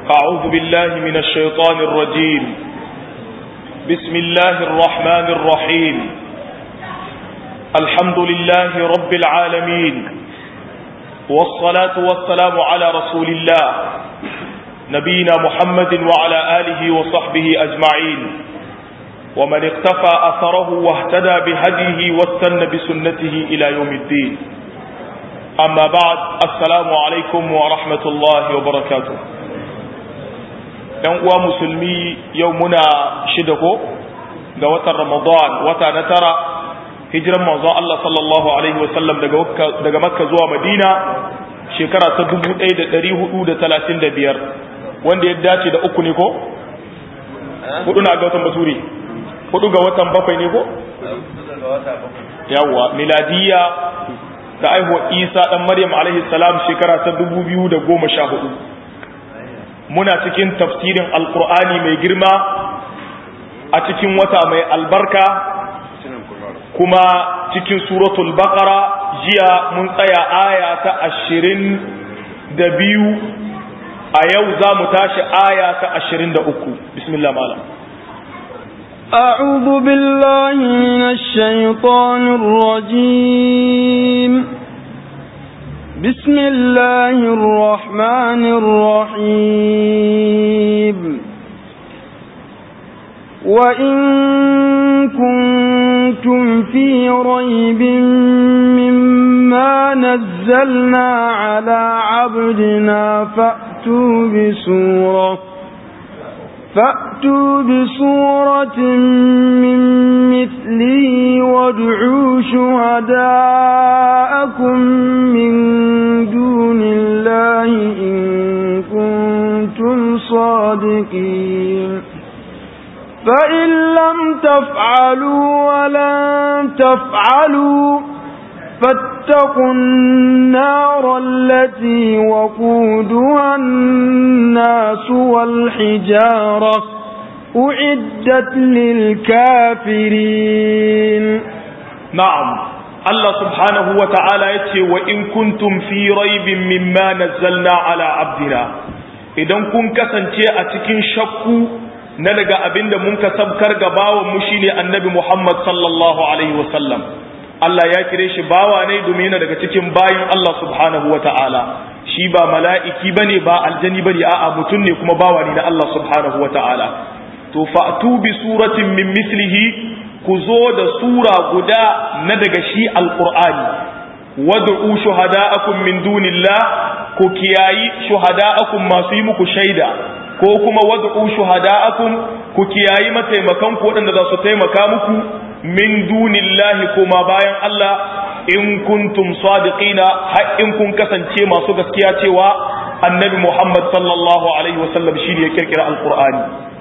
أعوذ بالله من الشيطان الرجيم. بسم الله الرحمن الرحيم. الحمد لله رب العالمين، والصلاة والسلام على رسول الله نبينا محمد وعلى آله وصحبه أجمعين، ومن اقتفى أثره واهتدى بهديه واستنى بسنته إلى يوم الدين. أما بعد، السلام عليكم ورحمة الله وبركاته. ‘Yan uwa musulmi, yau muna shida ko ga watan Ramadan, wata na tara, hijiran manzon Allah sallallahu Alaihi wasallam daga Makka zuwa Madina shekara ta 1435, wanda ya dace da uku ne ko? Hudu na ga watan Baturi, hudu ga watan bakwai ne ko? Yawwa, miladiya da aihuwa Isa ɗan Maryam alaihi salam shekara ta 2014. Muna cikin tafsirin alkur'ani mai girma a cikin wata mai albarka, kuma cikin suratul baqara. Jiya mun tsaya aya ta 22, a yau za mu tashi aya ta 23. Bismillah malam. أعوذ بالله من الشيطان الرجيم. بسم الله الرحمن الرحيم. وإن كنتم في ريب مما نزلنا على عبدنا فأتوا بسورة من مثله وادعوا شهداءكم من دون الله إن كنتم صادقين. فإن لم تفعلوا ولن تفعلوا فاتقوا النار التي وقودها الناس والحجارة أعدت للكافرين. نعم، الله سبحانه وتعالى يتي وإن كنتم في ريب مما نزلنا على عبدنا، إذن كن كسنتي أتكين شكو نلقى أبند منك سبكر قباوة مشيني النبي محمد صلى الله عليه وسلم. Allah ya kire shi bawa ne domin yana daga cikin bayin Allah subhanahu wa ta'ala, shi ba mala'iki bane ba aljani bane, a'a mutum ne kuma bawa ne na Allah subhanahu wa ta'ala. To fa'tu bi suratin min mislihi, ku zo da sura guda na daga shi alqur'ani. Wad'u shuhada'akum min dunillah, ku kiyayi shuhada'akum masu yi muku shaida, ko kuma wad'u shuhada'akum, ku kiyayi mataimakan ku waɗanda za su taimaka muku min dunillahi, kuma bayan Allah, in kuntum sadiqina, har in kun kasance masu gaskiya cewa annabi Muhammad sallallahu alaihi wasallam shi ne ya kirkira alqur'ani.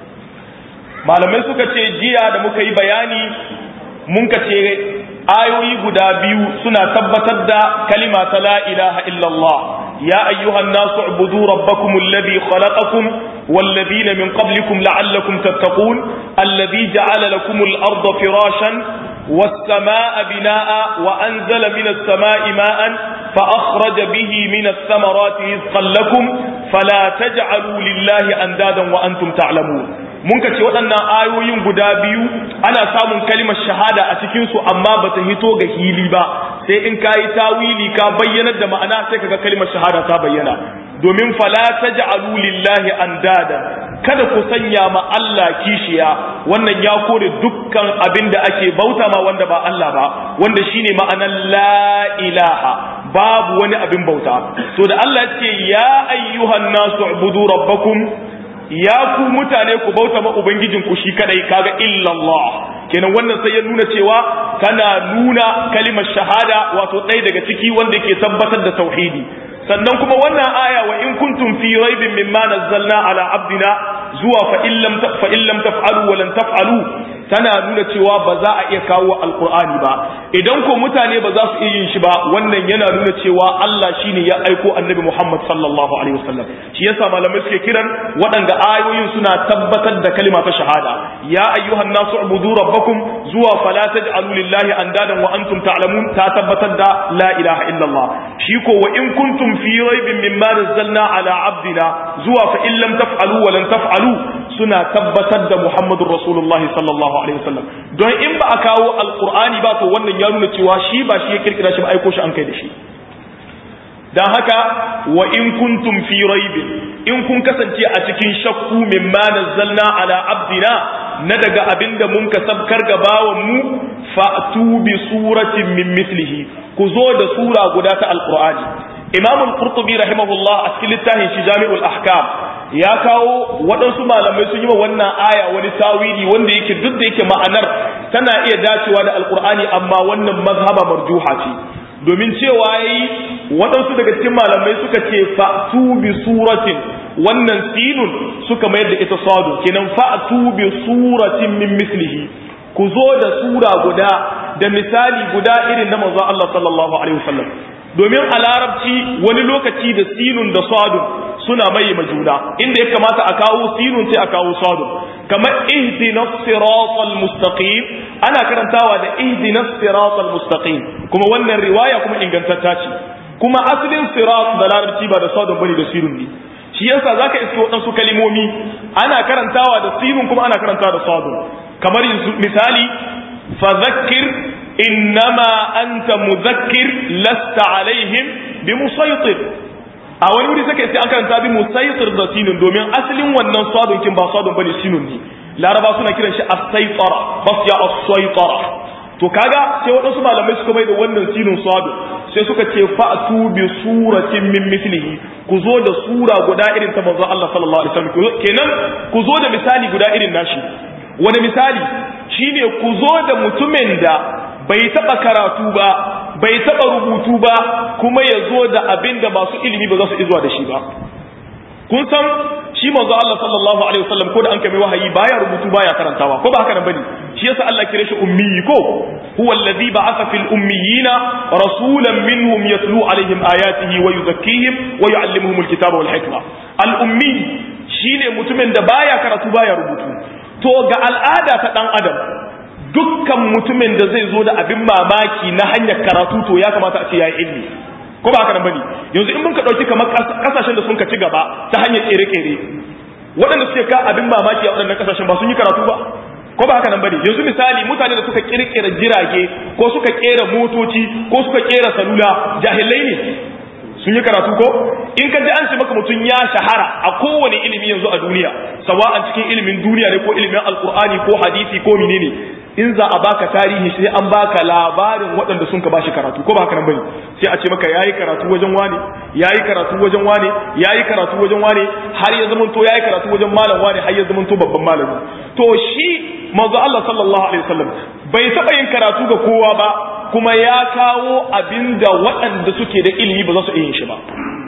Malamai suka ce jiya da muka yi bayani, mun ka ce ayoyi guda biyu suna tabbatar da kalima ta la ilaha illallah. ya ayyuhan nasu ubudu rabbakum alladhi khalaqakum والذين من قبلكم لعلكم تتقون الذي جعل لكم الأرض فراشا والسماء بناء وأنزل من السماء ماء فأخرج به من الثمرات رزقا لكم فلا تجعلوا لله أندادا وأنتم تعلمون. mun ka ce waɗannan ayoyin guda biyu ana samun kalimar shahada a cikinsu, amma ba ta hito ga hili ba, sai in ka yi tawili ka bayyanar da ma'ana sai kaga kalimar shahada ta bayyana. Domin fala taj'alu lillahi andada, kada ku sanya ma Allah kishiya, wannan ya kore dukkan abin da ake bauta ma wanda ba Allah ba, wanda shine ma'anar la ilaha, babu wani abin bauta. To da Allah ya ce ya ayyuhan nasu ubudu rabbakum, ya ku mutane ku bauta ma ubangijinku shi kadai, kaga illallah kenan. wannan sai ya nuna cewa kana nuna kalimar shahada, wato ɗaya daga ciki wanda ke tabbatar da tauhidi. sannan kuma wannan aya wa in kuntum fi raibin mimma nazzalna ala abdina zuwa fa in lam taf'alu wa lan taf'alu, tana nuna cewa ba za a iya kawo alqur'ani ba. Idan ko mutane ba za su iya yin shi ba, wannan yana nuna cewa Allah shine ya aiko annabi Muhammad sallallahu alaihi wasallam. Shi yasa malamai suke kiran waɗanda ayoyin suna tabbatar da kalima ta shahada, ya ayyuhan nasu ubudu rabbakum zuwa fala taj'alu lillahi andadan wa antum ta'lamun, ta tabbatar da la ilaha illallah. Shi ko wa in kuntum fi raibin mimma nazzalna ala abdina zuwa fa in lam taf'alu wa lan taf'alu, suna tabbatar da Muhammadur Rasulullah sallallahu alaihi wasallam. Don in ba a kawo alqur'ani ba, to wannan ya nuna cewa shi ba shi ya kirkira shi ba, aiko shi an kai da shi. Dan haka wa in kuntum fi raibin, in kun kasance a cikin shakku mimma nazzalna ala abdina, na daga abinda mun ka sabkar ga bawan mu, fa'tu bi suratin min mithlihi, ku zo da sura guda ta alqur'ani. Imam al-Qurtubi rahimahullah a cikin littafin shi Jami'ul Ahkam ya kawo waɗansu malamai sun yi wa wannan aya wani tawili wanda yake duk da yake ma'anar tana iya dacewa da alqur'ani, amma wannan mazhaba marjuha ce. Domin cewa yayi waɗansu daga cikin malamai suka ce fa'tu bi suratin, wannan sinun suka mayar da ita sadu, kenan fa'tu bi suratin min mislihi, ku zo da sura guda da misali guda irin na manzo Allah sallallahu alaihi wasallam. Domin a larabci wani lokaci da sinun da sadun suna mai majuna, inda ya kamata a kawo sinun sai a kawo sadun. Kamar ihdinas siratal mustaqim, ana karantawa da ihdinas siratal mustaqim, kuma wannan riwaya kuma ingantacce ce. Kuma asalin sirat da larabci ba da sadun bane da sinun ne. Shi yasa zaka iske waɗansu kalimomi ana karantawa da sinun kuma ana karantawa da sadun. Kamar misali fadhakkir innama anta mudhakkir lasta alaihim bimusaytir, a wani wuri sake sai an karanta bi musaytir da sinun, domin asalin wannan sadun kin ba sadun bane sinun ne. Laraba suna kiran shi as-saytara, bas ya as-saytara. To kaga sai wadansu malamai suka mai da wannan sinun sadun, sai suka ce fa'tu bi suratin min mithlihi, ku zo da sura guda irin ta manzo Allah sallallahu alaihi wasallam. Kenan ku zo da misali guda irin nashi. Wani misali shine ku zo da mutumin da bai taba karatu ba, bai taba rubutu ba, kuma ya zo da abin da masu ilimi ba za su izuwa da shi ba. Kun san shi manzo Allah sallallahu alaihi wasallam ko da an kai wahayi baya rubutu baya karantawa, ko ba haka nan bane? Shi yasa Allah kire shi ummi, ko huwa alladhi ba'atha fil ummiyina rasulan minhum yatlu alaihim ayatihi wa yuzakkihim wa yu'allimuhum alkitaba wal hikma. Al ummi shine mutumin da baya karatu baya rubutu. To ga al'ada ta dan adam, dukkan mutumin da zai zo da abin mamaki na hanyar karatu to ya kamata a ce yayi ilmi, ko ba haka nan bane? Yanzu in mun ka dauki kamar kasashen da sun ka ci gaba ta hanyar kere-kere, waɗanda suke ka abin mamaki a waɗannan kasashen ba sun yi karatu ba, ko ba haka nan bane? Yanzu misali mutane da suka kirkira jirage ko suka kera motoci ko suka kera salula, jahilai ne? Sun yi karatu ko? In ka ji an ce maka mutum ya shahara a kowane ilimi yanzu a duniya, sawa'an cikin ilimin duniya ne ko ilimin alkur'ani ko hadisi ko menene, in za a baka tarihi sai an baka labarin waɗanda sun ka bashi karatu, ko ba haka nan bane? Sai a ce maka yayi karatu wajen wane, yayi karatu wajen wane, yayi karatu wajen wane, har ya zamanto yayi karatu wajen malam wane, har ya zamanto babban malami. To shi manzo Allah sallallahu alaihi wasallam bai taɓa yin karatu ga kowa ba, kuma ya kawo abinda waɗanda suke da ilimi ba za su iya yin shi ba.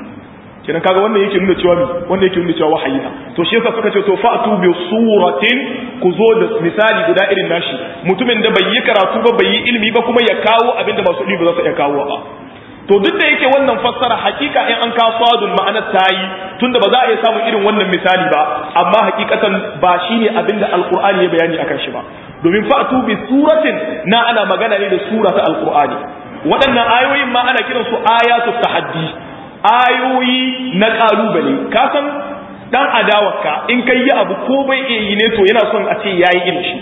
Kenan kaga wannan yake nuna cewa wanda yake nuna cewa wahayi na. To shi yasa suka ce to fa'tu bi suratin, ku zo da misali guda irin nashi, mutumin da bai yi karatu ba, bai yi ilimi ba, kuma ya kawo abinda masu ilimi ba za su iya kawo ba. To duk da yake wannan fassara hakika in an kawo sadun ma'anar ta yi, tunda ba za a iya samun irin wannan misali ba, amma hakikatan ba shine abinda alqur'ani ya bayani akan shi ba. Domin fa'tu bi suratin na ana magana ne da sura ta alqur'ani. Waɗannan ayoyin ma ana kiransu ayatut tahaddi, ayoyi na kalubale. Ka san dan adawarka in kai yi abu ko bai iya yi ne to yana son a ce yayi irin shi.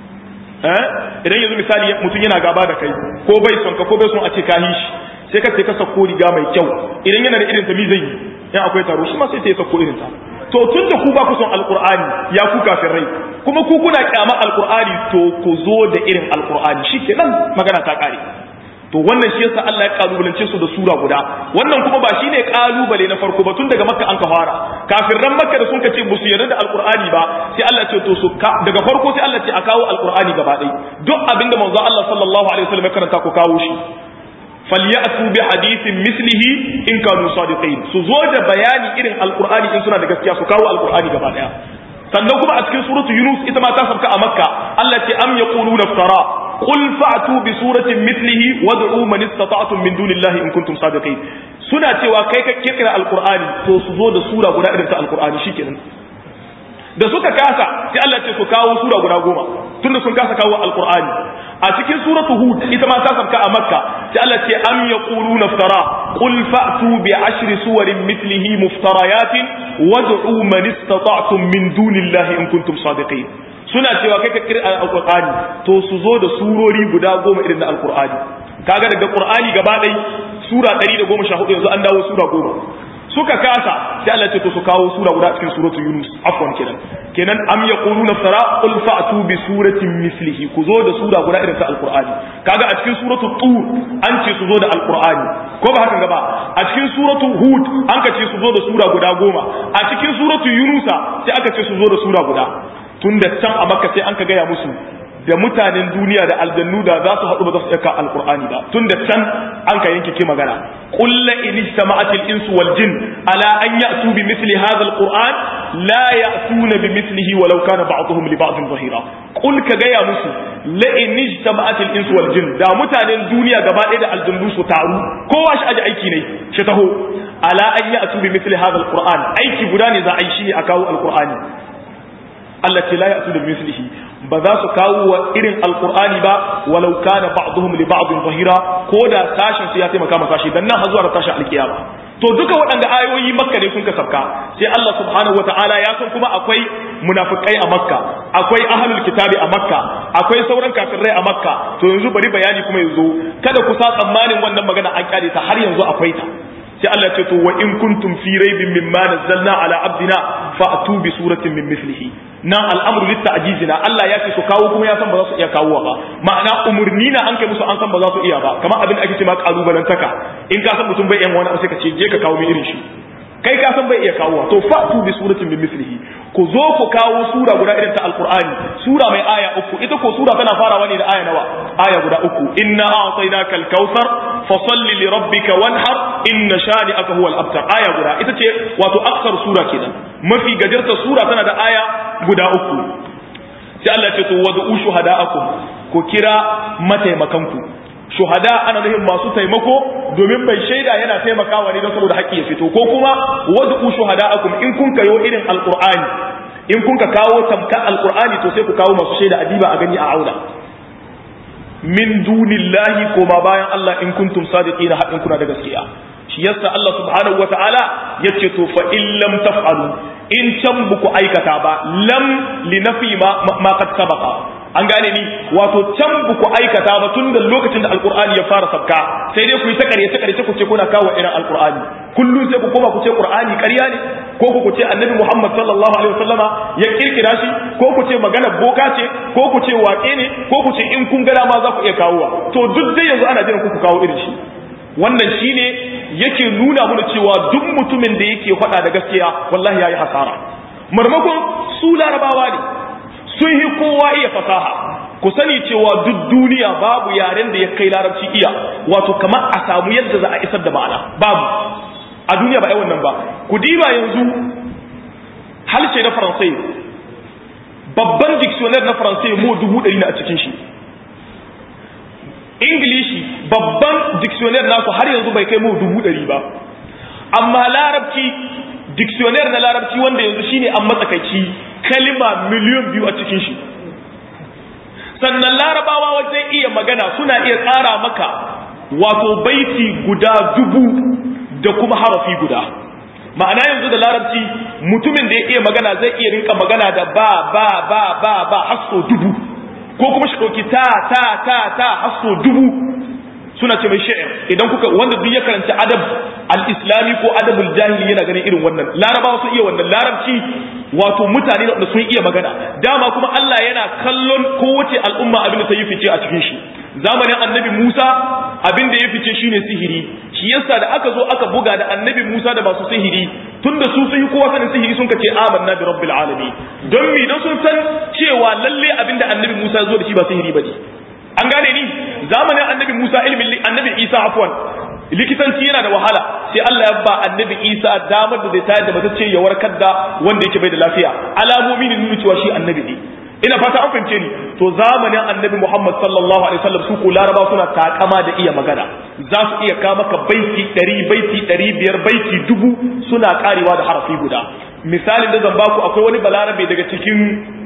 Idan yanzu misali mutum yana gaba da kai ko bai son ka ko bai son a ce ka yi shi, sai ka ce ka sako riga mai kyau, idan yana da irin ta mi zai yi, in akwai taro shi ma sai ya sako irin ta. To tun da ku ba ku son alqur'ani, ya ku kafirai, kuma ku kuna kyamar alqur'ani, to ku zo da irin alqur'ani, shikenan magana ta kare. To wannan shi yasa Allah ya kalubalance su da sura guda. Wannan kuma ba shine kalubale na farko ba, tun daga Makka an ka fara. Kafiran Makka da sun kace ba su yarda da alqur'ani ba, sai Allah ce to su daga farko sai Allah ce a kawo alqur'ani gaba ɗaya. Duk abinda manzo Allah sallallahu alaihi wasallam ya karanta ku kawo shi. Falyatu bi hadithin mislihi in kanu sadiqin, su zo da bayani irin alqur'ani in suna da gaskiya, su kawo alqur'ani gaba daya. sannan kuma a cikin suratu Yunus ita ma ta sabka a Makka Allah ce am yaquluna iftara qul fa'tu bi suratin mithlihi wad'u man istata'tum min dunillahi in kuntum sadiqin suna cewa kai ka kirkira alqur'ani to su zo da sura guda irin ta alqur'ani shikenan da suka kasa sai Allah ce su kawo sura guda 10 tunda sun kasa kawo alqur'ani a cikin suratu Hud ita ma ta sabka a Makka sai Allah ce am yaquluna iftara qul fa'tu bi 10 suwarin mithlihi muftariyatin wad'u man istata'tum min dunillahi in kuntum sadiqin suna cewa kai ka kirkira alqur'ani to su zo da surori guda 10 irin na alqur'ani kaga daga qur'ani gaba dai sura 114 yanzu an dawo sura 10 suka kasa sai Allah ce to su kawo sura guda cikin suratu Yunus afwan kenan am yaquluna fara qul fa'tu bi suratin mislihi ku zo da sura guda irin ta alqur'ani kaga a cikin suratu tur an ce su zo da alqur'ani ko ba haka gaba a cikin suratu hud an ka ce su zo da sura guda 10 a cikin suratu yunusa sai aka ce su zo da sura guda tunda can a makka sai an ka gaya musu da mutanen duniya da aljannu da za su haɗu ba za su ɗauka alƙur'ani ba tun da can an ka yanke ke magana ƙulla in ijtama'atil insu wal jin ala an ya'tu bi mithli hadha alquran la ya'tuna bi mithlihi walau kana ba'dhum li ba'dhin zahira qul ka gaya musu la in ijtama'atil insu wal jin da mutanen duniya gaba ɗaya da aljannu su taru kowa shi aje aiki ne shi taho ala an ya'tu bi mithli hadha alquran aiki guda ne za a yi shi ne a kawo alqur'ani Allah ce la ya'tu bi mithlihi ba za su kawo wa irin alkur'ani ba walau kana ba'dhum li ba'dhin zahira ko da sashin su ya taimaka masa shi dan nan har zuwa da tashin alkiyama to duka waɗanda ayoyi makka ne sun ka sabka sai Allah subhanahu wataala ya san kuma akwai munafikai a makka akwai ahlul kitabi a makka akwai sauran kafirai a makka to yanzu bari bayani kuma yanzu kada ku sa tsammanin wannan magana an kyale ta har yanzu akwai ta sai Allah ce to wa in kuntum fi raibin mimma nazzalna ala abdina fa'tu bi suratin min mithlihi nan al'amru lit ta'jizina Allah ya ce su kawo kuma ya san ba za su iya kawo ba ma'ana umurni na an kai musu an san ba za su iya ba kamar abin da ake ce ma kalubalantaka in ka san mutum bai yan wani abu sai ka ce je ka kawo min irin shi kai ka san bai iya kawo to fa'tu bi suratin min mithlihi ku zo ku kawo sura guda irin ta alqur'ani sura mai aya 3 ita ko sura tana farawa ne da aya nawa aya guda 3 inna a'tainaka al-kautsar fasalli li rabbika wanhar inna shani'aka huwa al-abtar aya guda ita ce wato aksar sura kenan mafi gajarta sura tana da aya guda 3 sai Allah ya ce to wad'u shuhada'akum ku kira mataimakanku shuhada ana nufin masu taimako domin bai shaida yana taimakawa ne don saboda haƙƙi ya fito ko kuma wad'u shuhada'akum in kun kayo irin alqur'ani in kun ka kawo tamka alqur'ani to sai ku kawo masu shaida adiba a gani a aula min dunillahi ko ma bayan Allah in kuntum sadiqina haƙin kuna da gaskiya shi yasa Allah subhanahu wata'ala yace to fa in lam taf'alu in can buku aikata ba lam linafi ma qad sabaqa an gane ni wato can buku aikata ba tun da lokacin da alqur'ani ya fara sabka sai dai ku yi ta ƙaryace ku ce kuna kawo irin alqur'ani kullum sai ku koma ku ce qur'ani ƙarya ne ko ku ce annabi Muhammad sallallahu alaihi wasallama ya kirkira shi ko ku ce magana boka ce ko ku ce waƙe ne ko ku ce in kun ga dama za ku iya kawowa to duk dai yanzu ana jiran ku kawo irin shi wannan shine yake nuna mana cewa duk mutumin da yake faɗa da gaskiya wallahi yayi hasara marmakon su larabawa ne sun yi kowa iya fasaha ku sani cewa duk duniya babu yaren da ya kai larabci iya wato kamar a samu yadda za a isar da ma'ana babu a duniya ba ai wannan ba ku diba yanzu harshe na faransai babban dictionary na faransai mu 100 ne a cikin shi ingilishi babban dictionary nasu har yanzu bai kai mu 100 ba amma larabci dictionary na larabci wanda yanzu shine an matsakaici kalima miliyan 2 a cikin shi sannan larabawa wajen iya magana suna iya tsara maka wato baiti guda 1000 da kuma harafi guda ma'ana yanzu da larabci mutumin da ya iya magana zai iya rinka magana da ba hasso 1000 ko kuma shi ɗauki ta hasso 1000 suna ce mai sha'ir idan kuka wanda duk ya karanci adab al-islami ko adabul jahili yana ganin irin wannan larabawa sun iya wannan larabci wato mutane da sun iya magana dama kuma Allah yana kallon kowace al'umma abin da ta yi fice a cikin shi zamanin annabi Musa abin da ya fice shine sihiri shi yasa da aka zo aka buga da annabi Musa da masu sihiri tunda su sun yi kowa sanin sihiri sun kace amanna bi rabbil alamin don mi dan sun san cewa lalle abin da annabi Musa ya zo da shi ba sihiri bane an gane ni zamanin annabi Musa annabi Isa afwan likitanci yana da wahala sai Allah ya ba annabi Isa damar da zai tayar da matacce ya warkar da wanda yake bai da lafiya alamomi ne nuna cewa shi annabi ne ina fata an fahimce ni to zamanin annabi Muhammad sallallahu alaihi wasallam su ko laraba suna takama da iya magana za su iya ka maka baiti 100 baiti 500 baiti 1000 suna karewa da harafi guda misalin da zan baku akwai wani balarabe daga cikin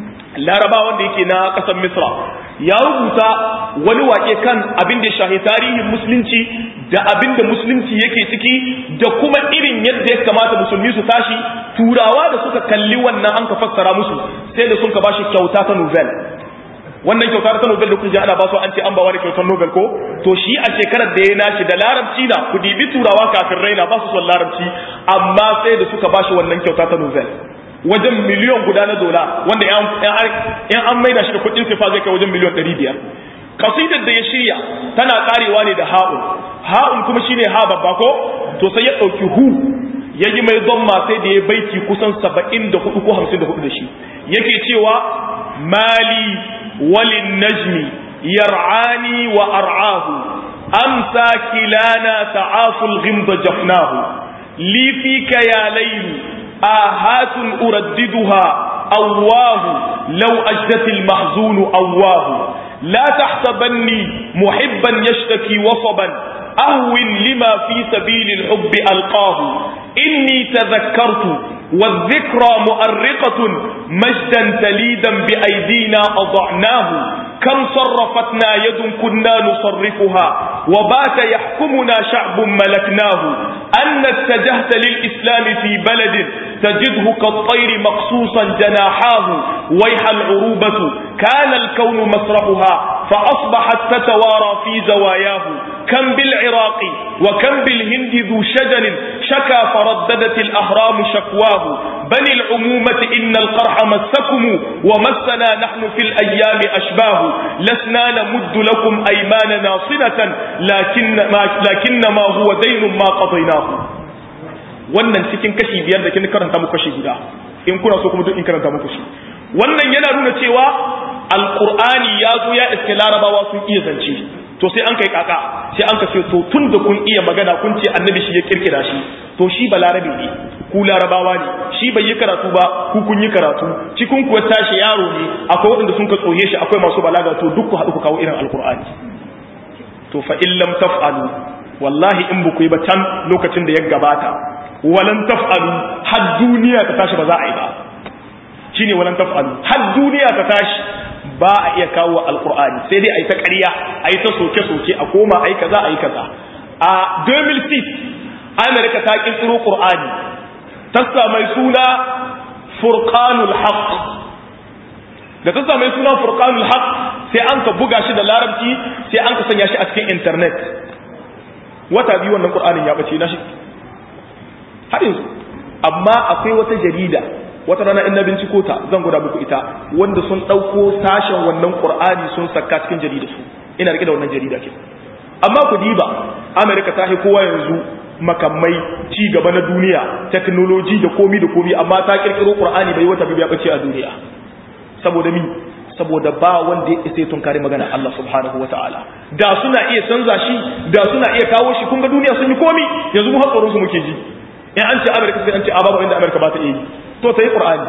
laraba wanda yake na kasar Misra ya rubuta wani wake kan abin da shahi tarihin musulunci da abin da musulunci yake ciki da kuma irin yadda ya kamata musulmi su tashi turawa da suka kalli wannan an ka fassara musu sai da sun ka bashi kyauta ta Nobel wannan kyauta ta Nobel da kun ji ana ba su an ce an ba wani kyautar Nobel ko to shi a shekarar da ya nashi da larabci na ku dibi turawa kafin raina ba su son larabci amma sai da suka bashi wannan kyauta ta Nobel wajen miliyon guda na dola wanda yan an maida shi da kudin sifa zai kai wajen miliyon 500 kasidar da ya shirya tana karewa ne da ha'un kuma shine ha babba ko to sai ya dauki hu yayi mai dhamma sai da ya baiti kusan 74 ko 54 da shi yake cewa mali walin najmi yar'ani wa ar'ahu amsa kilana ta'aful ghimda jafnahu li fika ya layli آهات أرددها أواه لو أجدت المحزون أواه لا تحسبني محبا يشتكي وصبا أهون لما في سبيل الحب ألقاه إني تذكرت والذكرى مؤرقة مجدا تليدا بأيدينا أضعناه كم صرفتنا يد كنا نصرفها وبات يحكمنا شعب ملكناه أن اتجهت للإسلام في بلد تجده كالطير مقصوصا جناحاه ويح العروبة كان الكون مسرحها فأصبحت تتوارى في زواياه كم بالعراق وكم بالهند ذو شجن شكا فرددت الأهرام شكواه بني العمومة إن القرح مسكم ومسنا نحن في الأيام أشباه لسنا نمد لكم أيماننا صنة لكنما هو دين ما قضيناه wannan cikin kashi biyar da kin karanta muku kashi guda in kuna so kuma duk in karanta muku shi wannan yana nuna cewa alqur'ani ya zo ya iske larabawa sun iya zance to sai an kai kaka sai an kace to tun da kun iya magana kun ce annabi shi ya kirkira shi to shi balarabi ne ku larabawa ne shi bai yi karatu ba ku kun yi karatu cikin ku tashi yaro ne akwai wanda sun ka tsoye shi akwai masu balaga to duk ku haɗu ku kawo irin alqur'ani to fa in lam taf'alu wallahi in buku yi ba can lokacin da ya gabata walan taf'alu har duniya ta tashi ba za a yi ba shine walan taf'alu har duniya ta tashi ba a iya kawo alqur'ani sai dai a yi ta ƙarya a yi ta soke-soke a koma a yi kaza a yi kaza a 2006 Amerika ta kirkiro qur'ani ta mai suna furqanul haqq da ta mai suna furqanul haqq sai an ka buga shi da larabci sai an ka sanya shi a cikin internet wata biyu wannan qur'anin ya bace na shi har yanzu amma akwai wata jarida wata rana in na binciko ta zan gwada muku ita wanda sun dauko sashen wannan qur'ani sun saka cikin jarida su ina rike da wannan jarida ke amma ku diba America ta hi kowa yanzu makamai ci gaba na duniya technology da komi amma ta kirkiro qur'ani bai wata biyu ya bace a duniya saboda mi saboda ba wanda ya isa tunkari magana Allah subhanahu wataala da suna iya canza shi da suna iya kawo shi kun ga duniya sun yi komi yanzu mu hatsarin su muke ji in an ce Amerika sai an ce babu inda Amerika ba ta yi to sai Qur'ani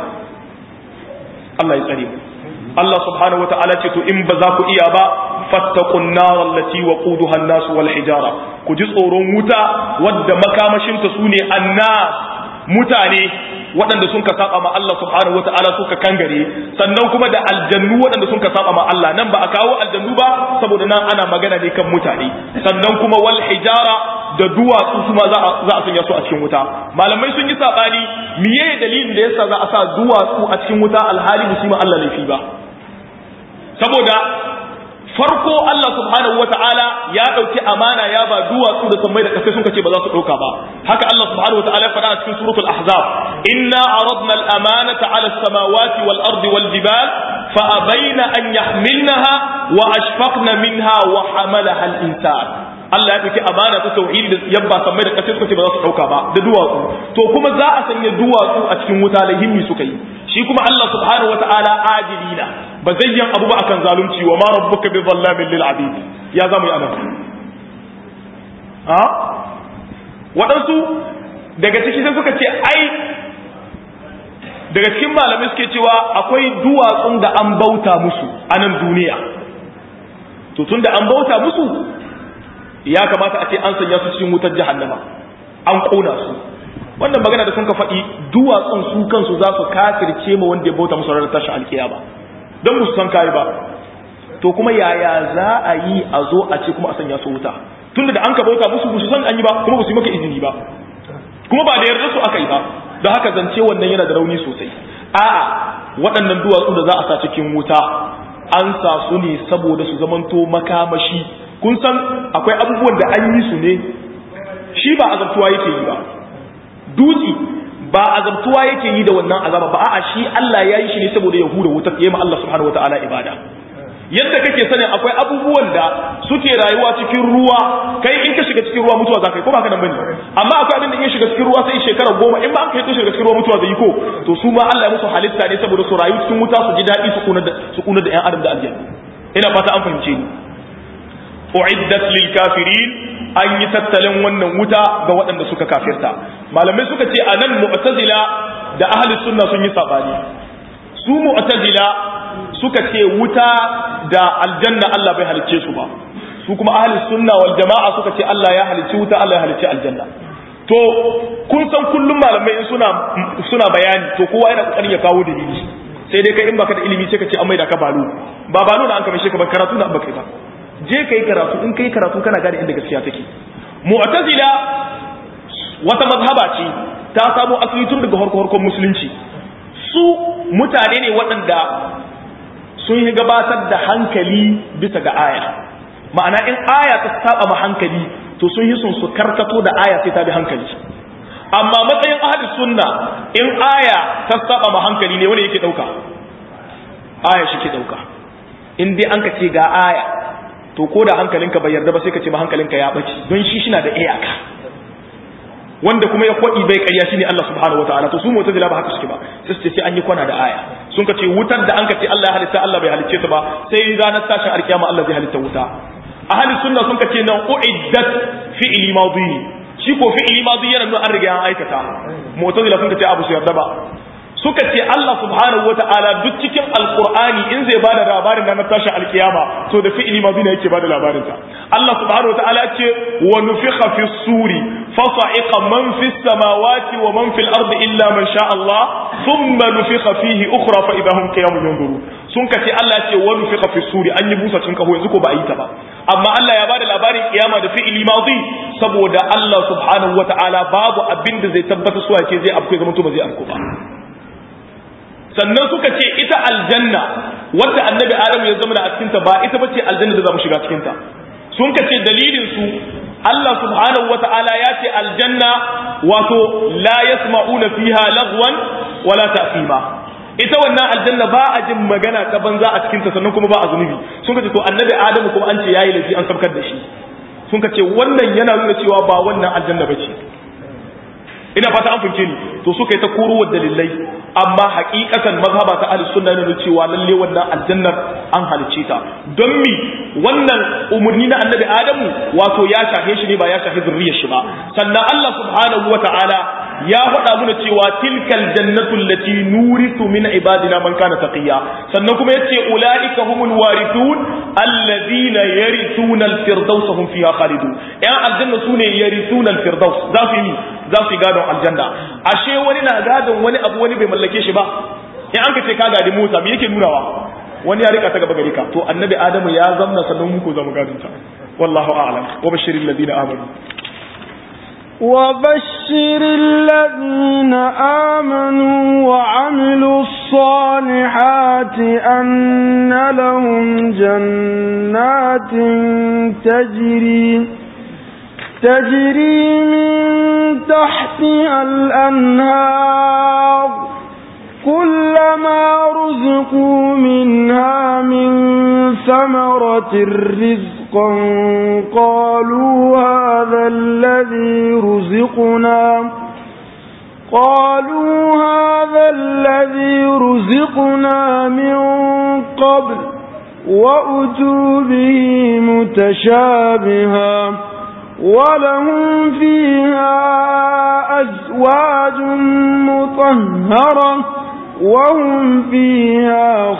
Allah ya tsare mu Allah subhanahu wataala ce to in ba za ku iya ba fattaqun nar allati waquduha an-nas wal hijara ku ji tsoron wuta wadda makamashin ta sune annas mutane waɗanda sun ka saba ma Allah subhanahu wataala suka kangare sannan kuma da aljannu waɗanda sun ka saba ma Allah nan ba a kawo aljannu ba saboda nan ana magana ne kan mutane sannan kuma wal hijara da duwatsu su ma za a sanya su a cikin wuta malamai sun yi sabani miye dalilin da yasa za a sa duwatsu a cikin wuta alhali musulmi Allah laifi ba saboda farko Allah subhanahu wataala ya dauki amana ya ba duwatsu da sammai da kasai sun kace ba za su dauka ba haka Allah subhanahu wataala ya faɗa a cikin suratul ahzab inna aradna al-amanata 'ala as-samawati wal ardi wal jibal fa abayna an yahmilnaha wa ashfaqna minha wa hamalaha al-insan Allah ya dauki amana ta tauhidi da yabba sammai da kasai suka ce ba za su dauka ba da duwatsu to kuma za a sanya duwatsu a cikin wuta da himmi suka yi shi kuma Allah subhanahu wataala adilina ba zai yin abu ba akan zalunci wa ma rabbuka bi dhallamin lil abid ya zamu yi anan ha waɗansu daga ciki sai suka ce ai daga cikin malamai suke cewa akwai duwatsun da an bauta musu a nan duniya, to tun da an bauta musu ya kamata a ce an sanya su cikin wutar jahannama an ƙona su. Wannan magana da sun ka faɗi duwatsun su kansu za su kafirce ma wanda ya bauta musu ranar tashin alkiyama don musu san kayi ba. To kuma yaya za a yi a zo a ce kuma a sanya su wuta tunda da an ka bauta musu su san an yi ba kuma ba su yi maka izini ba kuma ba da yarda su aka yi ba, don haka zance wannan yana da rauni sosai. A'a, waɗannan duwatsu da za a sa cikin wuta an sa su ne saboda su zamanto makamashi. Kun san akwai abubuwan da an yi su ne shi ba azabtuwa yake yi ba, dutse ba azabtuwa yake yi da wannan azaba ba, a'a shi Allah ya yi shi ne saboda ya hura wutar yayi ma Allah subhanahu wataala ibada. Yadda kake sanin akwai abubuwan da suke rayuwa cikin ruwa, kai in ka shiga cikin ruwa mutuwa za ka yi ko ba ka nan bane, amma akwai abin da in shiga cikin ruwa sai shekara 10 in ba ka yi to shiga cikin ruwa mutuwa zai yi ko, to su ma Allah ya musu halitta ne saboda su rayu cikin wuta su ji daɗi su kuna da ƴan adam da aljanna. Ina fata an fahimce ni. Uiddat lil kafirin, an yi tattalin wannan wuta ga waɗanda suka kafirta. Malamai suka ce anan mu'tazila da ahli sunna sun yi sabani. Su mu'tazila suka ce wuta da aljanna Allah bai halicce su ba, su kuma ahli sunna wal jama'a suka ce Allah ya halicci wuta, Allah ya halicci aljanna. To kun san kullum malamai in suna bayani to kowa yana kokarin ya kawo dalili, sai dai kai in baka da ilimi sai ka ce an maida ka balo, ba balo da an kame shi ka ba, karatu na an baka ba. Je kai karatu, in kai karatu kana gane inda gaskiya take. Mu'tazila wata mazhaba ce ta samu asali tun daga harkon musulunci. Su mutane ne waɗanda sun yi gabatar da hankali bisa ga aya, ma'ana in aya ta saba ma hankali to sun yi sun su karkato da aya sai ta bi hankali. Amma matsayin ahli sunna in aya ta saba ma hankali ne wanda yake dauka aya shi ke dauka. In dai an ka ce ga aya to ko da hankalinka bai yarda ba sai ka ce ma hankalinka ya bace, don shi na da iyaka, wanda kuma ya kwadi bai ƙarya shine Allah subhanahu wataala. To su mu'tazila ba haka suke ba, sai su ce an yi kwana da aya. Sun ka ce wutar da an ka ce Allah ya halitta Allah bai halicce ta ba, sai ranar tashin alkiyama Allah zai halitta wuta. Ahli sunna sun ka ce nan uiddat fi'li madi, shi ko fi'li madi yana nuna an riga an aikata. Mu'tazila sun ka ce abu su yarda ba, suka ce Allah subhanahu wataala duk cikin alqur'ani in zai bada labarin ranar tashin alkiyama to da fi'li madi ne yake bada labarin ta. Allah subhanahu wataala ce wa nufikha fi suri فصعق من في السماوات ومن في الأرض إلا من شاء الله ثم نفخ فيه أخرى فإذا هم قيام ينظرون. sun ka ce Allah ce wani fi kafin suri an yi busa cin kaho yanzu ko ba a yi ta ba, amma Allah ya bada labarin kiyama da fi'ili madi saboda Allah subhanahu wata'ala babu abin da zai tabbata suwa ce zai afko zama to ba zai afko ba. Sannan suka ce ita aljanna wanda annabi Adam ya zama a cikin ta ba ita bace aljanna da za mu shiga cikin ta. Sun ka ce dalilin su Allah subhanahu wata'ala ya ce aljanna wato la yasma'una fiha lagwan wala ta'sima, ita wannan aljanna ba a jin magana ta banza a cikin ta, sannan kuma ba a zunubi. Sun ka ce to annabi Adamu kuma an ce yayi laifi an sabkar da shi. Sun ka ce wannan yana nuna cewa ba wannan aljanna bace. Ina fata an fince ni. To suka yi ta kuruwar dalilai, amma hakikatan mazhaba ta ahlus sunna ne cewa lalle wannan aljannar an halicce ta. Don mi wannan umurni na annabi Adamu wato ya shafe shi ne ba ya shafe zurriyar shi ba. Sannan Allah subhanahu wata'ala ya faɗa mana cewa tilkal jannatu allati nuritu min ibadina man kana taqiya. Sannan kuma yace ulaika humul warithun alladhina yarithuna al-firdaus hum fiha khalidun. Ya aljanna sune yarithuna al-firdaus, za su yi za su gadon aljanna. Ashe wani na gadon wani abu wani bai mallake shi ba. In an ka ce ka gadi mota me yake nunawa? Wani ya rika ta gaba gari ka. To annabi Adamu ya zamna sannan mu ko zamu gadon ta. Wallahu a'lam. Wa bashiril ladina amanu. وبشر الذين آمنوا وعملوا الصالحات أن لهم جنات تجري من تحتها الأنهار كلما رزقوا منها من ثمرة رزقا قالوا هذا الذي رزقنا من قبل وأتوا به متشابها ولهم فيها أزواج مطهرة وهم فيها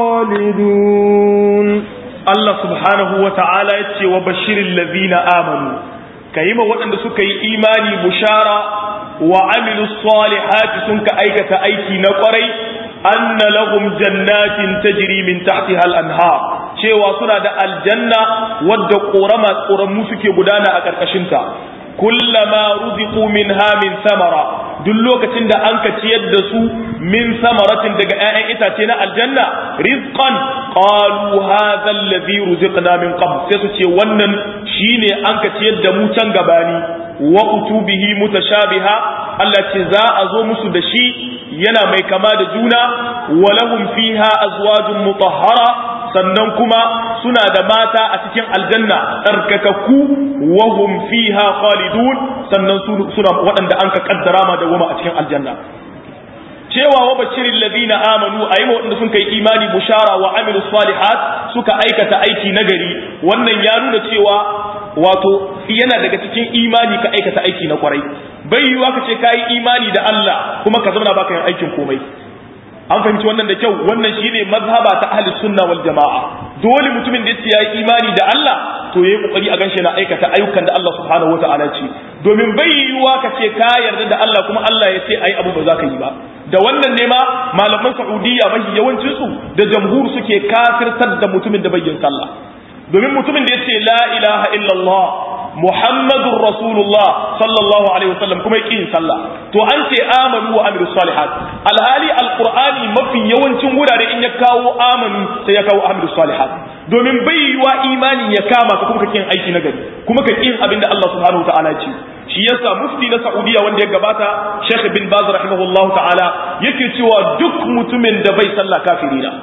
خالدون. الله سبحانه وتعالى يتي وبشر الذين آمنوا كيما وأن سكي إيماني بشارة وعملوا الصالحات سنك أيكة أيكي نقري أن لهم جنات تجري من تحتها الأنهار cewa suna da aljanna wadda ƙoramu suke gudana a ƙarƙashinta kullama ruziqu minha min samara duk lokacin da an ka ciyar da su min samaratin daga 'ya'yan itace na aljanna rizqan qalu hadha alladhi ruziqna min qabl sai su ce wannan shine an ka ciyar da mu can gabani wa utubihi mutashabiha Allah ce za a zo musu da shi yana mai kama da juna walahum fiha azwajun mutahhara sannan kuma suna da mata a cikin aljanna tsarkakakku wa hum fiha khalidun sannan suna waɗanda an ka kaddara ma da goma a cikin aljanna cewa wa bashirin ladina amanu ayi waɗanda sun kai imani bushara wa amilu salihat suka aikata aiki nagari wannan ya nuna cewa wato yana daga cikin imani ka aikata aiki na kwarai bai yiwa ka ce kai imani da Allah kuma ka zauna baka yin aikin komai an fahimci wannan da kyau wannan shine mazhaba ta ahli sunna wal jamaa dole mutumin da yace yayi imani da Allah to yayi kokari a ganshi na aikata ayyukan da Allah subhanahu wataala ce domin bai yiwa ka ce ka yarda da Allah kuma Allah ya ce ai abu ba za ka yi ba da wannan ne ma malaman Saudiya mafi yawancin su da jamhur suke kafirtar da mutumin da bai yin sallah domin mutumin da yace la ilaha illallah Muhammadur Rasulullah sallallahu alaihi wasallam kuma yake yin sallah to an ce amanu wa amilus salihat alhali alqur'ani mafi yawancin wurare in ya kawo amanu sai ya kawo amilus salihat domin bai yiwa imani ya kama ka kuma kake yin aiki na gari kuma kake yin abinda Allah subhanahu wataala ya ce shi yasa mufti na Saudiya wanda ya gabata Sheikh bin Baz rahimahullahu ta'ala yake cewa duk mutumin da bai sallah kafiri ne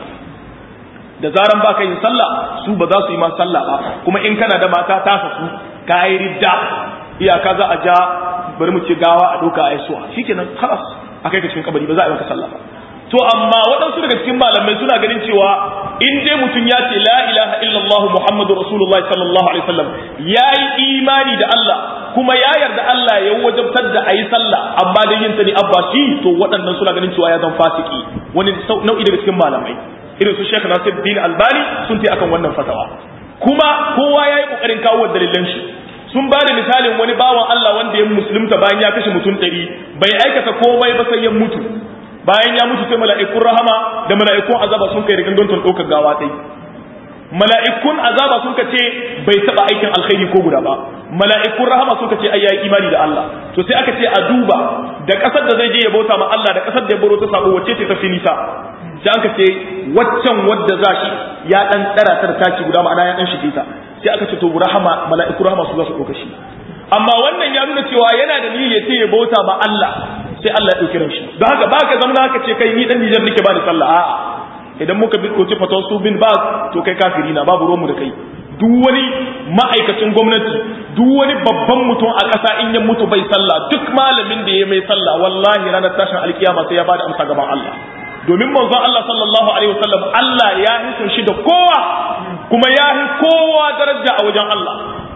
da zaran baka yin sallah su ba za su yi ma sallah ba kuma in kana da mata ta saku ka yi ridda iyaka za a ja bari mu ci gawa a doka a yasuwa shikenan khalas akai ka cikin kabari ba za a yi maka sallah ba to amma waɗansu daga cikin malamai suna ganin cewa in dai mutum ya ce la ilaha illallah muhammadu rasulullahi sallallahu alaihi wasallam ya yi imani da Allah kuma ya yarda Allah ya wajabtar da a yi sallah amma dai yin ta ne abba shi to waɗannan suna ganin cewa ya zan fasiki wani nau'i daga cikin malamai irin su Sheikh Nasiruddin Albani sun ce akan wannan fatawa kuma kowa yayi kokarin kawo dalilan shi sun ba da misalin wani bawan Allah wanda ya musulunta bayan ya kashe mutum 100 bai aikata komai ba sai ya mutu bayan ya mutu sai mala'ikun rahama da mala'ikun azaba sun kai rigan don ɗaukar gawa ɗai mala'ikun azaba sun ce bai taɓa aikin alkhairi ko guda ba mala'ikun rahama sun ce ai yayi imani da Allah to sai aka ce a duba da ƙasar da zai je ya bauta ma Allah da ƙasar da ya baro ta sabo wacce ce ta fi nisa sai aka ce waccan wadda za shi ya ɗan ɗara ta da taki guda ma'ana ya ɗan shige ta sai aka ce to rahama mala'ikun rahama su za su ɗauka shi amma wannan ya nuna cewa yana da niyyar sai ya bauta ma Allah sai Allah ya ɗauki ran shi don haka baka zama haka ce kai ni dan Nijar nake ba ni sallah a'a idan muka bi ɗauki fatan su bin ba to kai kafiri na babu ruwanmu da kai duk wani ma'aikacin gwamnati duk wani babban mutum a ƙasa in ya mutu bai sallah duk malamin da ya mai sallah wallahi ranar tashin alkiyama sai ya bada amsa gaban Allah domin manzon Allah sallallahu alaihi wasallam Allah ya hisan shi da kowa kuma ya hi kowa daraja a wajen Allah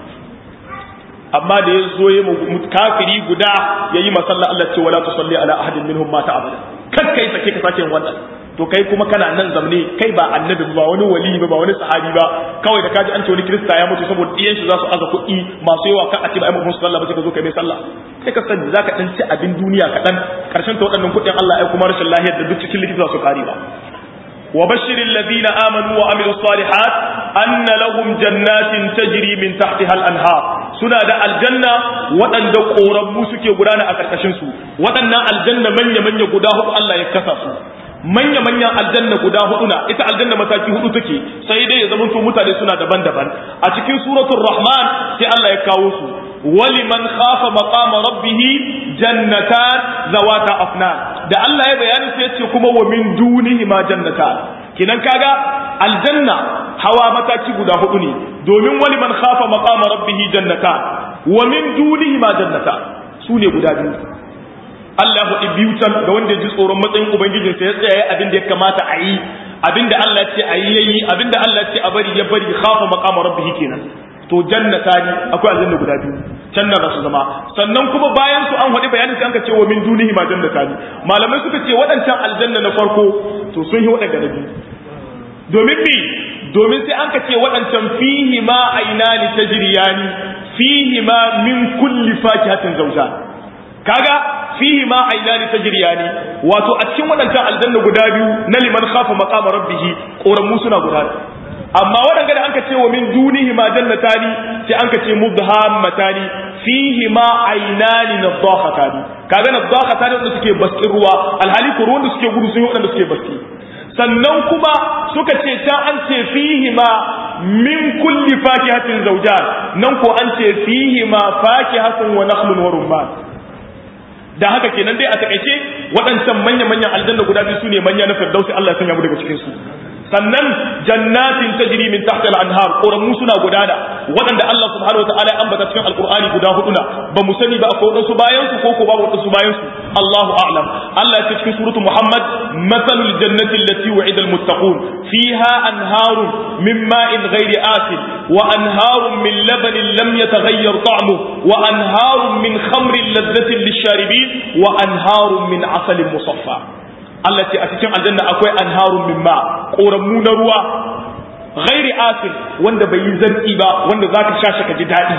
amma da ya zo ya kafiri guda ya yi masalla Allah ce wala tusalli ala ahadin minhum mata abada kan kai sake ka sake wannan to kai kuma kana nan zamne kai ba annabi ba wani wali ba wani sahabi ba kawai da kaji an ce wani kirista ya mutu saboda diyan shi za su aza kuɗi masu yawa kan a ce ba ai mutum sallah ba sai ka zo kai mai sallah sai ka sani zaka dan ci abin duniya kaɗan karshen ta waɗannan kuɗin Allah ya kuma rashin lahiyar da duk cikin likita su kare ba وبشر الذين آمنوا وعملوا الصالحات أن لهم جنات تجري من تحتها الأنهار سنة الجنة وأن قرب موسك يقولنا أكركشنسو وأن الجنة من يقوله الله يكسسو manya aljanna guda hudu na ita aljanna mataki hudu take sai dai ya zamanto mutane suna daban-daban a cikin suratul rahman sai Allah ya kawo su waliman khafa maqama rabbih jannatan zawata afnan da Allah ya bayani sai ya ce kuma wa min dunihi ma jannatan kinan kaga aljanna hawa mataki guda hudu ne domin waliman khafa maqama rabbih jannatan wa min dunihi ma jannatan su ne guda biyu Allah hudu biyu can da wanda ji tsoron matsayin ubangijinsa ya tsaya abin da ya kamata a yi abin da Allah ce a yi yayi abin da Allah ce a bari ya bari khafa maqama rabbih kenan to jannatani akwai aljanna guda biyu can na su zama sannan kuma bayan su an faɗi bayanin sai an ka ce wa min dunihi ma jannatani malamai suka ce waɗancan aljanna na farko to sun yi waɗanda na biyu domin sai an ka ce waɗancan fihi ma ainani tajriyani fihi ma min kulli fakihatin zawjan kaga fihi ma ainani tajriyani wato a cikin waɗancan aljanna guda biyu na liman khafa maqama rabbih ƙoramu suna gudana amma waɗanda da an ka ce wa min dunihi ma jannatani sai an ka ce mudhammatani fihi ma ainani nadakhatani kaga nadakhatani wanda suke baskin ruwa alhali ko ruwan da suke gudu sun yi waɗanda suke baski sannan kuma suka ce ta an ce fihi ma min kulli fakihatin zawjan nan ko an ce fihi ma fakihatun wa nakhlun wa rumman da haka kenan dai a takeice waɗancan manya-manyan aljanna guda biyu sune manya na firdausi Allah ya sanya mu daga cikin su sannan jannatin tajri min tahti al-anhar ƙoramu suna gudana waɗanda Allah subhanahu wa ta'ala ya ambata cikin alqur'ani guda hudu na ba mu sani ba akwai wadansu bayan su ko babu wadansu bayan su Allahu a'lam Allah ya ce cikin suratu Muhammad mathalul jannati allati wa'ida al-muttaqun fiha anharun min ma'in ghairi asin wa anharun min labanin lam yataghayyar ta'muhu wa anharun min khamrin ladhatin lish-sharibin wa anharun min 'asalin musaffa Allah ce a cikin aljanna akwai anharun min ma ƙoramu na ruwa ghairi asin wanda bai yi zarki ba wanda zaka sha shi ka ji daɗi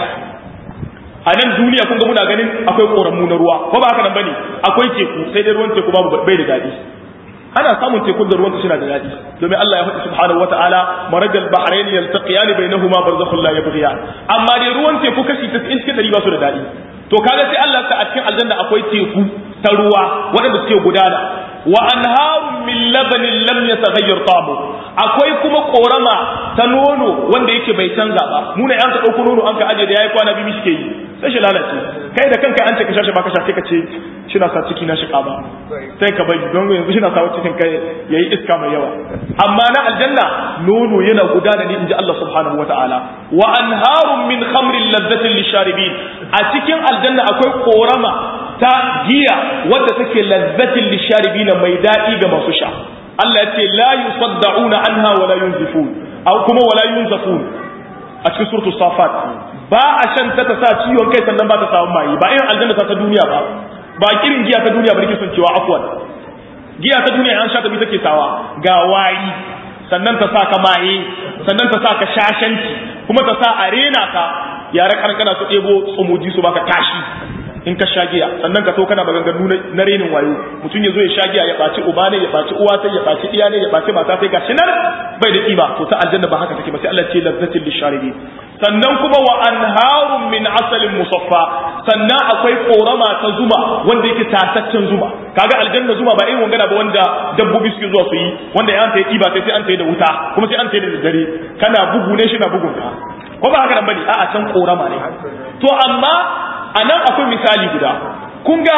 a nan duniya kun ga muna ganin akwai ƙoramu na ruwa ko ba haka nan bane akwai teku sai dai ruwan teku babu bai da daɗi ana samun tekun da ruwan su suna da daɗi domin Allah ya faɗi subhanahu wata'ala marajal bahrain yaltaqiyan bainahuma barzakhun la yabghiyan amma dai ruwan teku kashi 90 cikin 100 ba su da daɗi to kaga sai Allah ta a cikin aljanna akwai teku ta ruwa waɗanda suke gudana wa anharun min labanin lam yataghayyar ta'mu akwai kuma korama ta nono wanda yake bai canza ba mu ne an ka dauko nono an ka aje da yayi kwana bibi shike yi sai shi lalace kai da kanka an ce ka shashe ba ka shashe ka ce shina sa ciki na shiga ba sai ka bari don yanzu shina sa cikin kai yayi iska mai yawa amma na aljanna nono yana gudana ne inji Allah subhanahu wataala wa anharun min khamrin ladhatin lisharibin a cikin aljanna akwai korama ta giya wadda take lazzatin lisharibin mai dadi ga masu sha Allah ya ce la yusaddauna anha wala yunzifun aw kuma wala yunzafun a cikin suratul safat ba a shan ta sa ciwon kai sannan ba ta samu mai ba irin aljanna ta duniya ba kirin giya ta duniya ba nake son cewa afwan giya ta duniya an sha ta bi take sawa ga wayi sannan ta sa ka maye sannan ta sa ka shashanci kuma ta sa arena ka yara kankana su ɗebo tsumoji su baka tashi in ka shagiya sannan ka so kana maganganu na renin wayo mutum ya zo ya shagiya ya baci uba ne ya baci uwa sai ya baci iya ne ya baci mata sai gashi nan bai da kiba to ta aljanna ba haka take ba sai Allah ce lazzatil lisharibin sannan kuma wa anharun min asalin musaffa sannan akwai korama ta zuma wanda yake tataccen zuma kaga aljanna zuma ba irin wangana ba wanda dabbobi suke zuwa su yi wanda ya anta yi kiba sai an tayi da wuta kuma sai an tayi da dare kana bugu ne shi na bugun ka ko ba haka nan bane a'a can korama ne to amma a nan akwai misali guda kun ga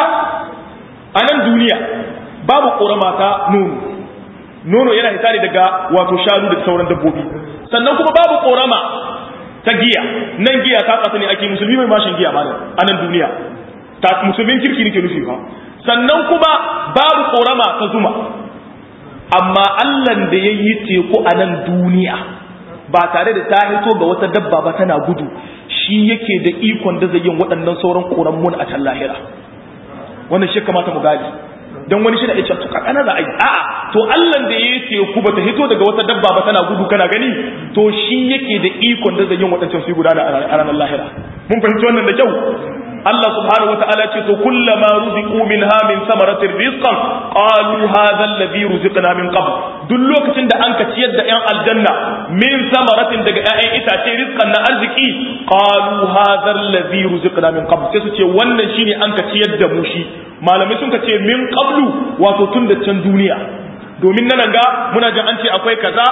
a nan duniya babu ƙorama ta nono yana hisari daga wato shanu da sauran dabbobi sannan kuma babu ƙorama ta giya nan giya ta ƙasa ne ake musulmi mai mashin giya ma a nan duniya musulmin kirki ne ke nufi ba sannan kuma babu ƙorama ta zuma amma allan da ya yi teku a nan duniya ba tare da ta hito ga wata dabba ba tana gudu shi yake da ikon da zai yin waɗannan sauran ƙoramun a can lahira wannan shi kamata mu gani don wani shi da ya to kakana za a yi a'a to allan da ya teku ba ta hito daga wata dabba ba tana gudu kana gani to shi yake da ikon da zai yin waɗancan su gudana a ranar lahira mun fahimci wannan da kyau Allah subhanahu wataala ce to kullama ruziqu minha min samaratir rizqan qalu hadha alladhi ruziqna min qabl duk lokacin da an ka ciyar da yan aljanna min samaratin daga ƴaƴan itace rizqan na arziki qalu hadha alladhi ruziqna min qabl sai su ce wannan shine an ka ciyar da mu shi malamai sun ka ce min qablu wato tun da can duniya domin nan ga muna jin an ce akwai kaza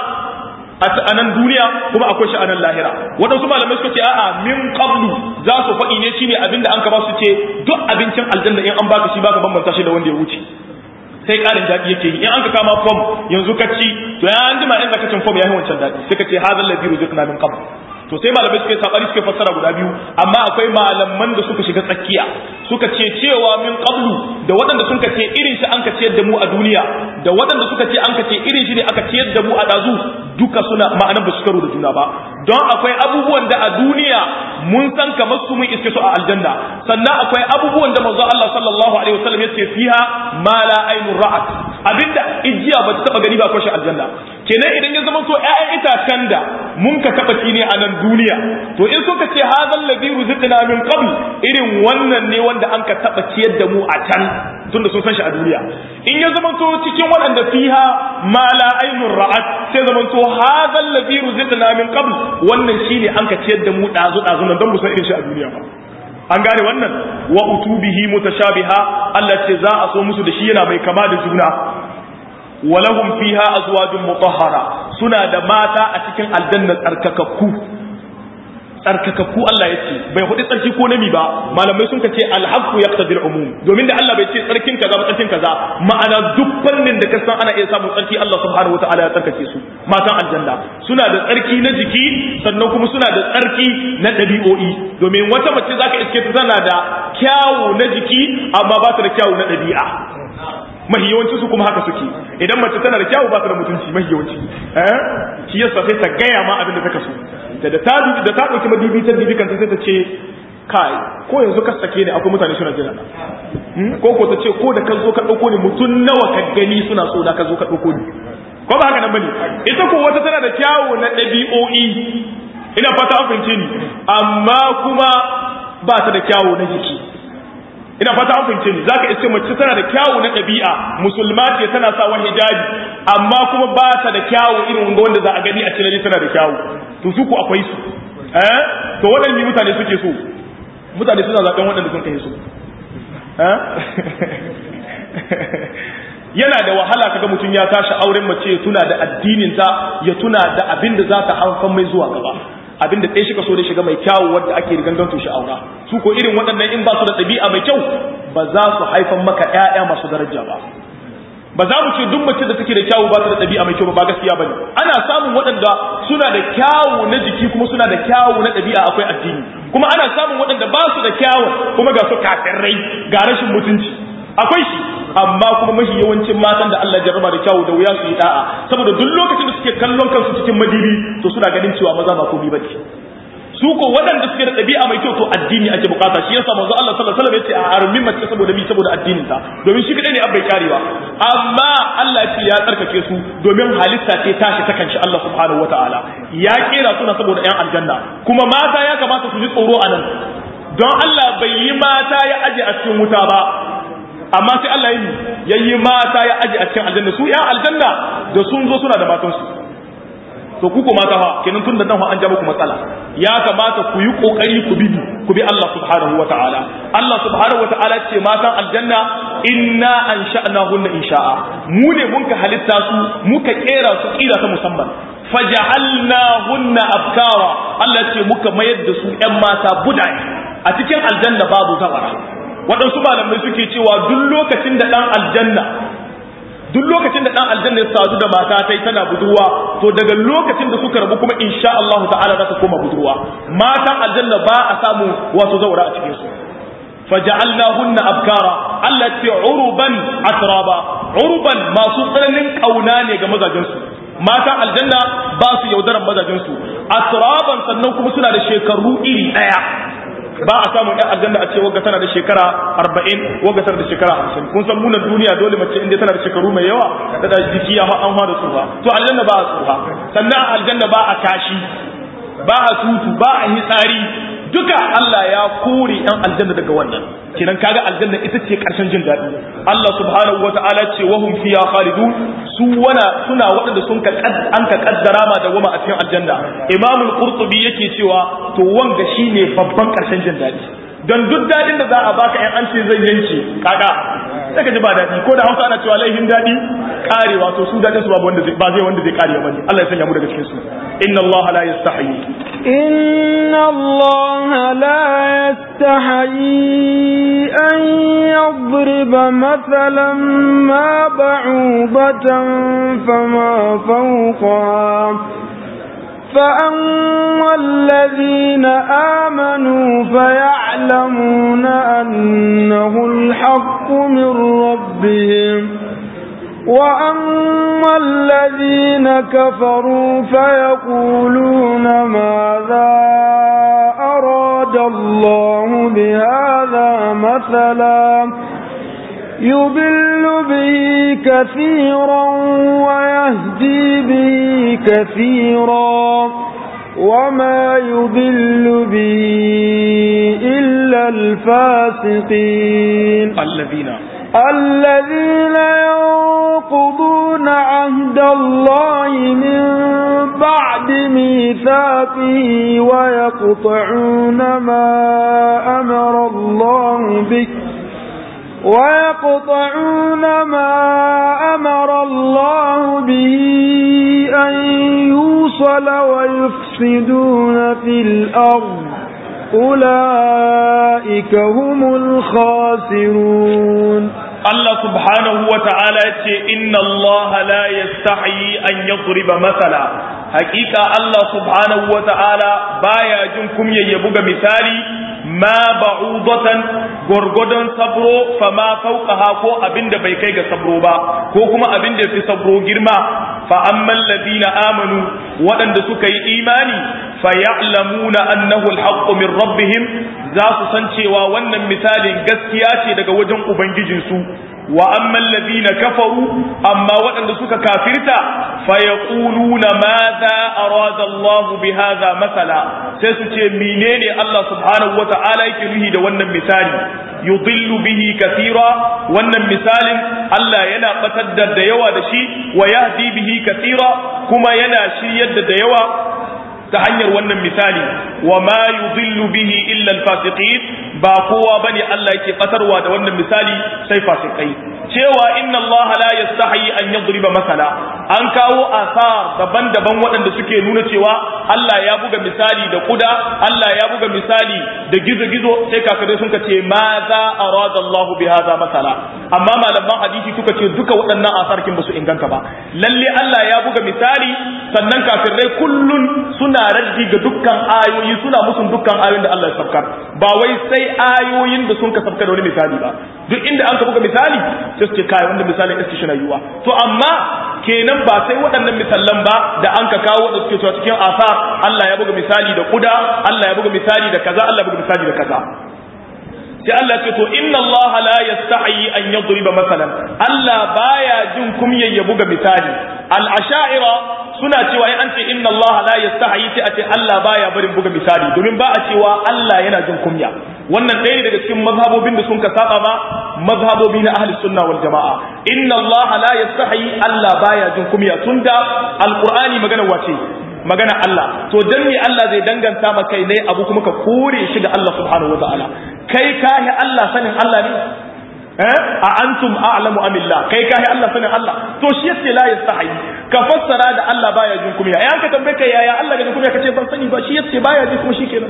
a nan duniya kuma akwai shi a nan lahira waɗansu malamai suka ce a'a min qablu za su faɗi ne shine abinda an ka ba su ce duk abincin aljanna in an baka shi baka bambanta shi da wanda ya wuce sai ƙarin daɗi yake yi in an ka kama fom yanzu ka ci to ya an jima in zaka cin fom ya yi wancan daɗi sai ka ce hadha alladhi ruziqna min qabl to sai malamai suka yi sabani suka fassara guda biyu amma akwai malaman da suka shiga tsakiya suka ce cewa min qablu da waɗanda suka ce irin shi an ka ciyar da mu a duniya da waɗanda suka ce an ka ce irin shi ne aka ciyar da mu a dazu duka suna ma'anar ba su karo da juna ba don akwai abubuwan da a duniya mun san kamar su mun iske su a aljanna, sannan akwai abubuwan da manzo Allah sallallahu alaihi wasallam ya ce fiha ma la aynun ra'at, abinda ijiya ba ta taba gani ba ko shi aljanna. Kenan idan ya zama to ƴaƴan itacen da mun ka taba ci ne a nan duniya, to in suka ce hadal ladhi rizqna min qabl, irin wannan ne wanda an ka taba ciyar da mu a can tunda sun san shi a duniya. In ya zama to cikin waɗanda fiha ma la aynun ra'at, sai zama to hadal ladhi rizqna min qabl, wannan shine an ka ciyar da mu dazu nan don mu san irin shi a duniya ba. An gane wannan, wa utubihi mutashabiha, Allah ce za a so musu da shi yana mai kama da juna. Walahum fiha azwajun mutahhara, suna da mata a cikin aljanna tsarkakakku. Allah ya ce bai hudu tsarki ko nami ba, malamai sun ce alhaqqu yaqtadi al-umum, domin da Allah bai ce tsarkin kaza ba tsarkin kaza, ma'ana duk fannin da kasan ana iya samun tsarki Allah subhanahu wataala ya tsarkake su. Matan aljanna suna da tsarki na jiki, sannan kuma suna da tsarki na ɗabi'o'i, domin wata mace zaka iske ta tana da kyawu na jiki amma ba ta da kyawu na ɗabi'a. Mahi yawanci su kuma haka suke, idan mace tana da kyawu ba ta da mutunci mahi yawanci, shi yasa sai ta gaya ma abin da take so, da ta ɗauki madibi ta dibi kanta sai ta ce kai ko yanzu ka sake ni, akwai mutane suna jira ko ta ce ko da ka zo ka ɗauko ni mutum nawa ka gani suna so da ka zo ka ɗauko ni, ko ba haka nan bane. Ita ko wata tana da kyawu na ɗabi'o'i, ina fata an fahimce ni, amma kuma ba ta da kyawu na jiki. Ina fata an fahimce ni, zaka iske mace tana da kyawu na ɗabi'a, musulma ce tana sa wani hijabi, amma kuma ba ta da kyawu irin wanda za a gani a cikin tana da kyawu. To su ku akwai su, to waɗanne mutane suke so? Mutane suna zaɓen waɗanda sun kai su. Yana da wahala kaga mutum ya tashi auren mace ya tuna da addinin ta, ya tuna da abin da za ta haifar mai zuwa gaba. Abin da ɗaya shi ka so da shiga mai kyawu wadda ake riganganto shi aura. Su ko irin waɗannan in ba su da ɗabi'a mai kyau ba za su haifan maka ƴaƴa masu daraja ba. Ba za mu ce duk mace da take da kyawu ba ta da ɗabi'a mai kyau ba gaskiya bane. Ana samun waɗanda suna da kyawu na jiki kuma suna da kyawu na ɗabi'a, akwai addini. Kuma ana samun waɗanda ba su da kyawu kuma ga su kafirai, ga rashin mutunci. Akwai shi, amma kuma mafi yawancin matan da Allah jarraba da kyawu da wuya su yi da'a, saboda duk lokacin da suke kallon kansu cikin madibi to suna ganin cewa maza ba komai bace. Su ko waɗanda suke da ɗabi'a mai kyau to addini ake bukata, shi yasa manzo Allah sallallahu alaihi wasallam yace a armin mace saboda mi, saboda addinin ta, domin shi kadai ne abai karewa. Amma Allah ya ce ya tsarkake su domin halitta ce tashi ta kanshi Allah subhanahu wataala ya kera suna saboda ƴan aljanna. Kuma mata ya kamata su ji tsoro anan, don Allah bai yi mata ya aje a cikin wuta ba, amma sai Allah ya yi mata ya aje a cikin aljanna. Su ƴan aljanna da sun zo suna da matansu. To ku ko mata fa kenan tun da nan an ja muku matsala, ya kamata ku yi kokari ku bi Allah subhanahu wataala. Allah subhanahu wataala ce matan aljanna inna ansha'nahunna insha'a, mu ne mun ka halitta su, muka kera su kira ta musamman. Faja'alnahunna abkara, Allah ce muka mayar da su ƴan mata budaye. A cikin aljanna babu zawara. Waɗansu malamai suke cewa duk lokacin da ɗan aljanna ya sadu da mata tai tana budurwa, to daga lokacin da suka rabu kuma insha Allah ta'ala za ta koma budurwa. Matan aljanna ba a samu wasu zaura a cikin su. Faja'alnahunna abkara, Allah ce uruban atraba, uruban masu tsananin kauna ne ga mazajin su. Matan aljanna ba su yaudaran mazajin su, atraban sannan kuma suna da shekaru iri daya. Ba a samu ɗan aljanna a ce wagga tana da shekara 40, wagga tana da shekara 50. Kun san munan duniya dole mace inda tana da shekaru mai yawa da jiki ya an fara tsufa. To aljanna ba a tsufa, sannan aljanna ba a kashi, ba a tutu, ba a hitsari, duka Allah ya kore ɗan aljanna daga wannan. Kenan kaga aljanna ita ce karshen jin daɗi. Allah subhanahu wata'ala ce wahum fiha khalidun, suna waɗanda an ka kaddara ma da wama a cikin aljanna. Imam al-Qurtubi yake cewa to wanga shine babban karshen jin daɗi. Don duk daɗin da za a baka ɗan an ce zai yanke kaga sai ka ji ba daɗi, ko da Hausa ana cewa laihin daɗi karewa, to su daɗin su ba wanda zai kare bane. Allah ya sanya mu daga cikin su. Inna Allah la yastahi أن يضرب مثلا ما بعوضة فما فوقها فأما الذين آمنوا فيعلمون أنه الحق من ربهم وأما الذين كفروا فيقولون ماذا أراد الله بهذا مثلا يضل به كثيرا ويهدي به كثيرا وما يضل به إلا الفاسقين الذين ينقضون عهد الله من بعد ميثاقه ويقطعون ما أمر الله به أن يوصل ويفسدون في الأرض أولئك هم الخاسرون. الله سبحانه وتعالى إن الله لا يستحيي أن يضرب مثلا حقيقة الله سبحانه وتعالى بايا جنكم يبقى مثالي ما بعوضة غرغدن صبرو فما فوقها كو أبند بيكيغ صبرو با كو كما أبند في صبرو جرما فأما الذين آمنوا ودن دسوكي إيماني فيعلمون أنه الحق من ربهم ذات سنشي وأن مثال قسياتي دقا وجن أبنججنسو وأما الذين كفروا أما وأن دسوك كافرتا فيقولون ماذا أراد الله بهذا مثلا سيسوكي منين الله سبحانه وتعالى يكنه دوانا مثال يضل به كثيرا وانا مثال الله ينا قتد ديوا دشي ويهدي به كثيرا كما ينا شيد ديوا تحنير wannan misali wa ma yudillu bihi illa alfasiqin ba kowa bane Allah yake fatarwa da wannan misali sai fasikai cewa inna Allah la yastahi an yadriba masala an kawo asar daban-daban waɗanda suke nuna cewa Allah ya buga misali da kuda Allah ya buga misali da gizo-gizo sai kakare sun ce ma za arada Allah bi hadha masala amma malaman hadisi suka ce duka waɗannan asarkin ba su inganta ba lalle Allah ya buga misali sannan kafirai kullun suna raddi ga dukkan ayoyi suna musun dukkan ayoyin da Allah ya sabkar ba wai sai ayoyin da sun ka sabkar da wani misali ba duk inda an ka buga misali sai suke kai wanda misalin iski shi na yiwa to amma kenan ba sai waɗannan misallan ba da an ka kawo da suke cewa cikin asar Allah ya buga misali da kuda Allah ya buga misali da kaza Allah ya buga misali da kaza sai Allah ce to inna Allah la yastahi an yadriba masalan Allah baya jin kumyan ya buga misali al-asha'ira suna cewa in an ce inna Allah la yastahi sai a ce Allah baya barin buga misali domin ba a cewa Allah yana jin kumya wannan ɗaya daga cikin mazhabobin da sun ka saba ma mazhabobi na ahli sunna wal jamaa inna Allah la yastahi Allah baya jin kumya tunda alqur'ani magana wace magana Allah to dan me Allah zai danganta maka kai ne abu kuma ka kore shi ga Allah subhanahu wataala kai kahi Allah sanin Allah ne a antum a'lamu amillah kai kahi Allah sanin Allah to shi yace la yastahi ka fassara da Allah baya jin kumiya ai an ka tambaye kai yaya Allah ga kumiya kace ban sani ba shi yace baya jin kuma shikenan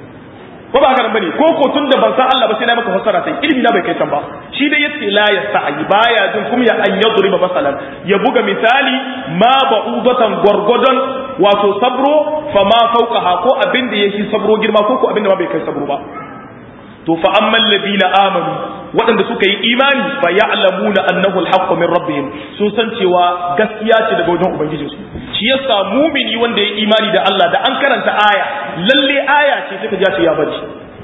ko ba haka bane ko ko tunda ban san Allah ba sai na maka fassara sai ilimi na bai kai can ba shi dai yace la yastahi baya jin kumiya an yadriba masalan ya buga misali ma ba'udatan gurgudan wato sabro fa ma fawqaha ko abinda yake sabro girma ko abinda ma bai kai sabro ba to fa amman ladina amanu waɗanda suka yi imani fa ya'lamuna annahu al-haqqu min rabbihim sun san cewa gaskiya ce daga wajen ubangijinsu shi yasa mumini wanda ya imani da Allah da an karanta aya lalle aya ce sai ka ji ya bari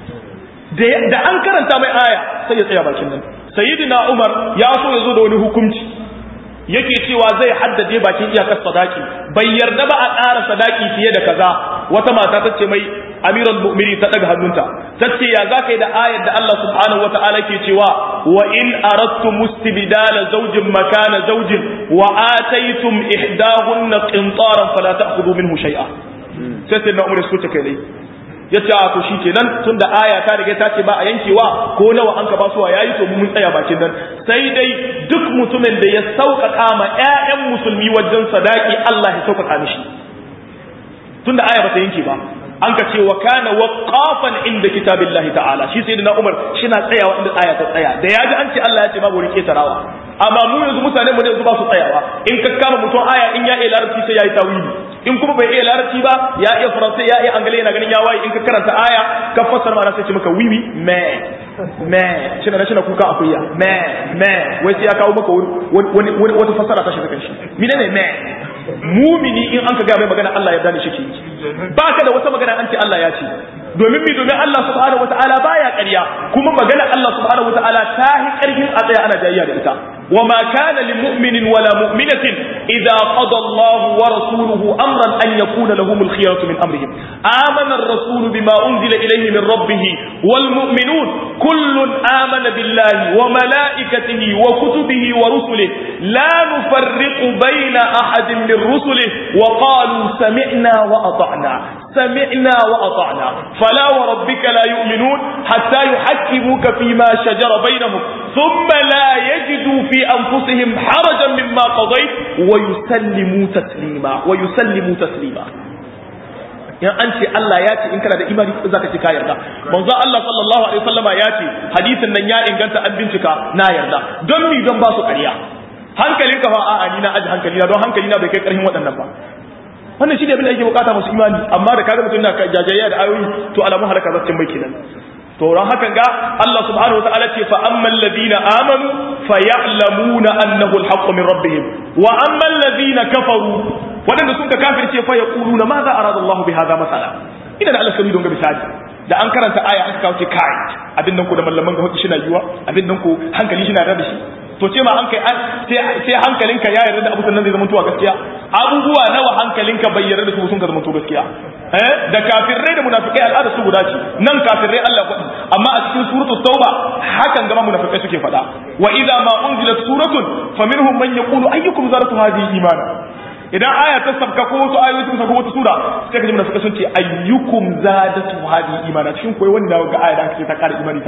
da an karanta mai aya sai ya tsaya bakin nan sayyidina Umar ya so ya zo da wani hukunci yake cewa zai haddade bakin iyakar sadaki bai yarda ba a ƙara sadaki fiye da kaza wata mata ta ce mai amiral mu'mini ta daga hannunta ta ce ya zaka yi da ayar da Allah subhanahu wata'ala ke cewa wa in aradtum mustibdala zawjin makana zawjin wa ataytum ihdahunna qintaran fala ta'khudhu minhu shay'a sai sai na umar su ta kai dai yace a to shikenan tunda aya ta riga ta ce ba a yankewa ko nawa an ka ba su yayi to mun tsaya bakin nan sai dai duk mutumin da ya sauƙaƙa ma ƴaƴan musulmi wajen sadaki Allah ya sauƙaƙa mishi tunda aya ba ta yanke ba an ka ce wa kana waqafan inda kitabillahi ta'ala shi sayyidina Umar shina tsayawa inda aya ta tsaya da yaji an ce Allah ya ce babu rike tarawa amma mu yanzu mutane mu ne yanzu ba su tsayawa in ka kama mutum aya in ya iya larabci sai yayi tawili in kuma bai iya larabci ba ya iya faransai ya iya angale yana ganin ya waye in ka karanta aya ka fassara ma'ana sai ce maka wiwi me shi na kuka akuya me wai sai ya kawo maka wani wata fassara ta shi kan shi menene me mumini in an ka ga mai magana Allah ya dani shi ke baka da wata magana an ce Allah ya ce domin Allah subhanahu wataala baya ƙarya kuma magana Allah subhanahu wataala ta hi ƙarfin a tsaya ana jayayya da ita وما كان لمؤمن ولا مؤمنة إذا قضى الله ورسوله أمرا أن يكون لهم الخيرة من أمرهم آمن الرسول بما أنزل إليه من ربه والمؤمنون كل آمن بالله وملائكته وكتبه ورسله لا نفرق بين أحد من رسله وقالوا سمعنا وأطعنا فلا وربك لا يؤمنون حتى يحكموك فيما شجر بينهم ثم لا يجدوا في أنفسهم حرجا مما قضيت ويسلموا تسليما yan an ce Allah ya ce in kana da imani zaka ci ka yarda manzo Allah sallallahu alaihi wasallama ya ce hadisin nan ya inganta an bincika na yarda don mi don ba su ƙarya hankalinka fa a'a ni na aji hankalina don hankalina bai kai ƙarfin waɗannan ba wannan shi ne abin da yake bukata musu imani amma da kaga mutum na jajayya da ayoyi to alamun halaka zai mai kenan to ran hakan ga Allah subhanahu wataala ce fa ammal ladina amanu fayalamuna annahu alhaqqu min rabbihim wa ammal ladina kafaru wadanda sun ka kafirce fa yaquluna ma za arada Allah bi hadha masala ina da alƙali don ga misali da an karanta aya aka kawo ce kai abin nan ko da mallaman ga hukunci na yiwa abin nan ko hankali shi na da shi to ce ma an kai sai hankalinka ya yarda da abu sannan zai zama tuwa gaskiya abubuwa nawa hankalinka bai yarda da su sun ka zama to gaskiya da kafirai da munafikai al'ada su guda ce nan kafirai Allah faɗi amma a cikin suratul tauba hakan gama munafikai suke faɗa wa idza ma unzilat suratun faminhum man yaqulu ayyukum zaratu hadhihi imana idan aya ta sabka ko wasu ayoyi sun sabka wata sura sai kaji munafikai sun ce ayyukum zadatu hadhihi imana shin koyi wanda ga aya da aka ce ta ƙara imani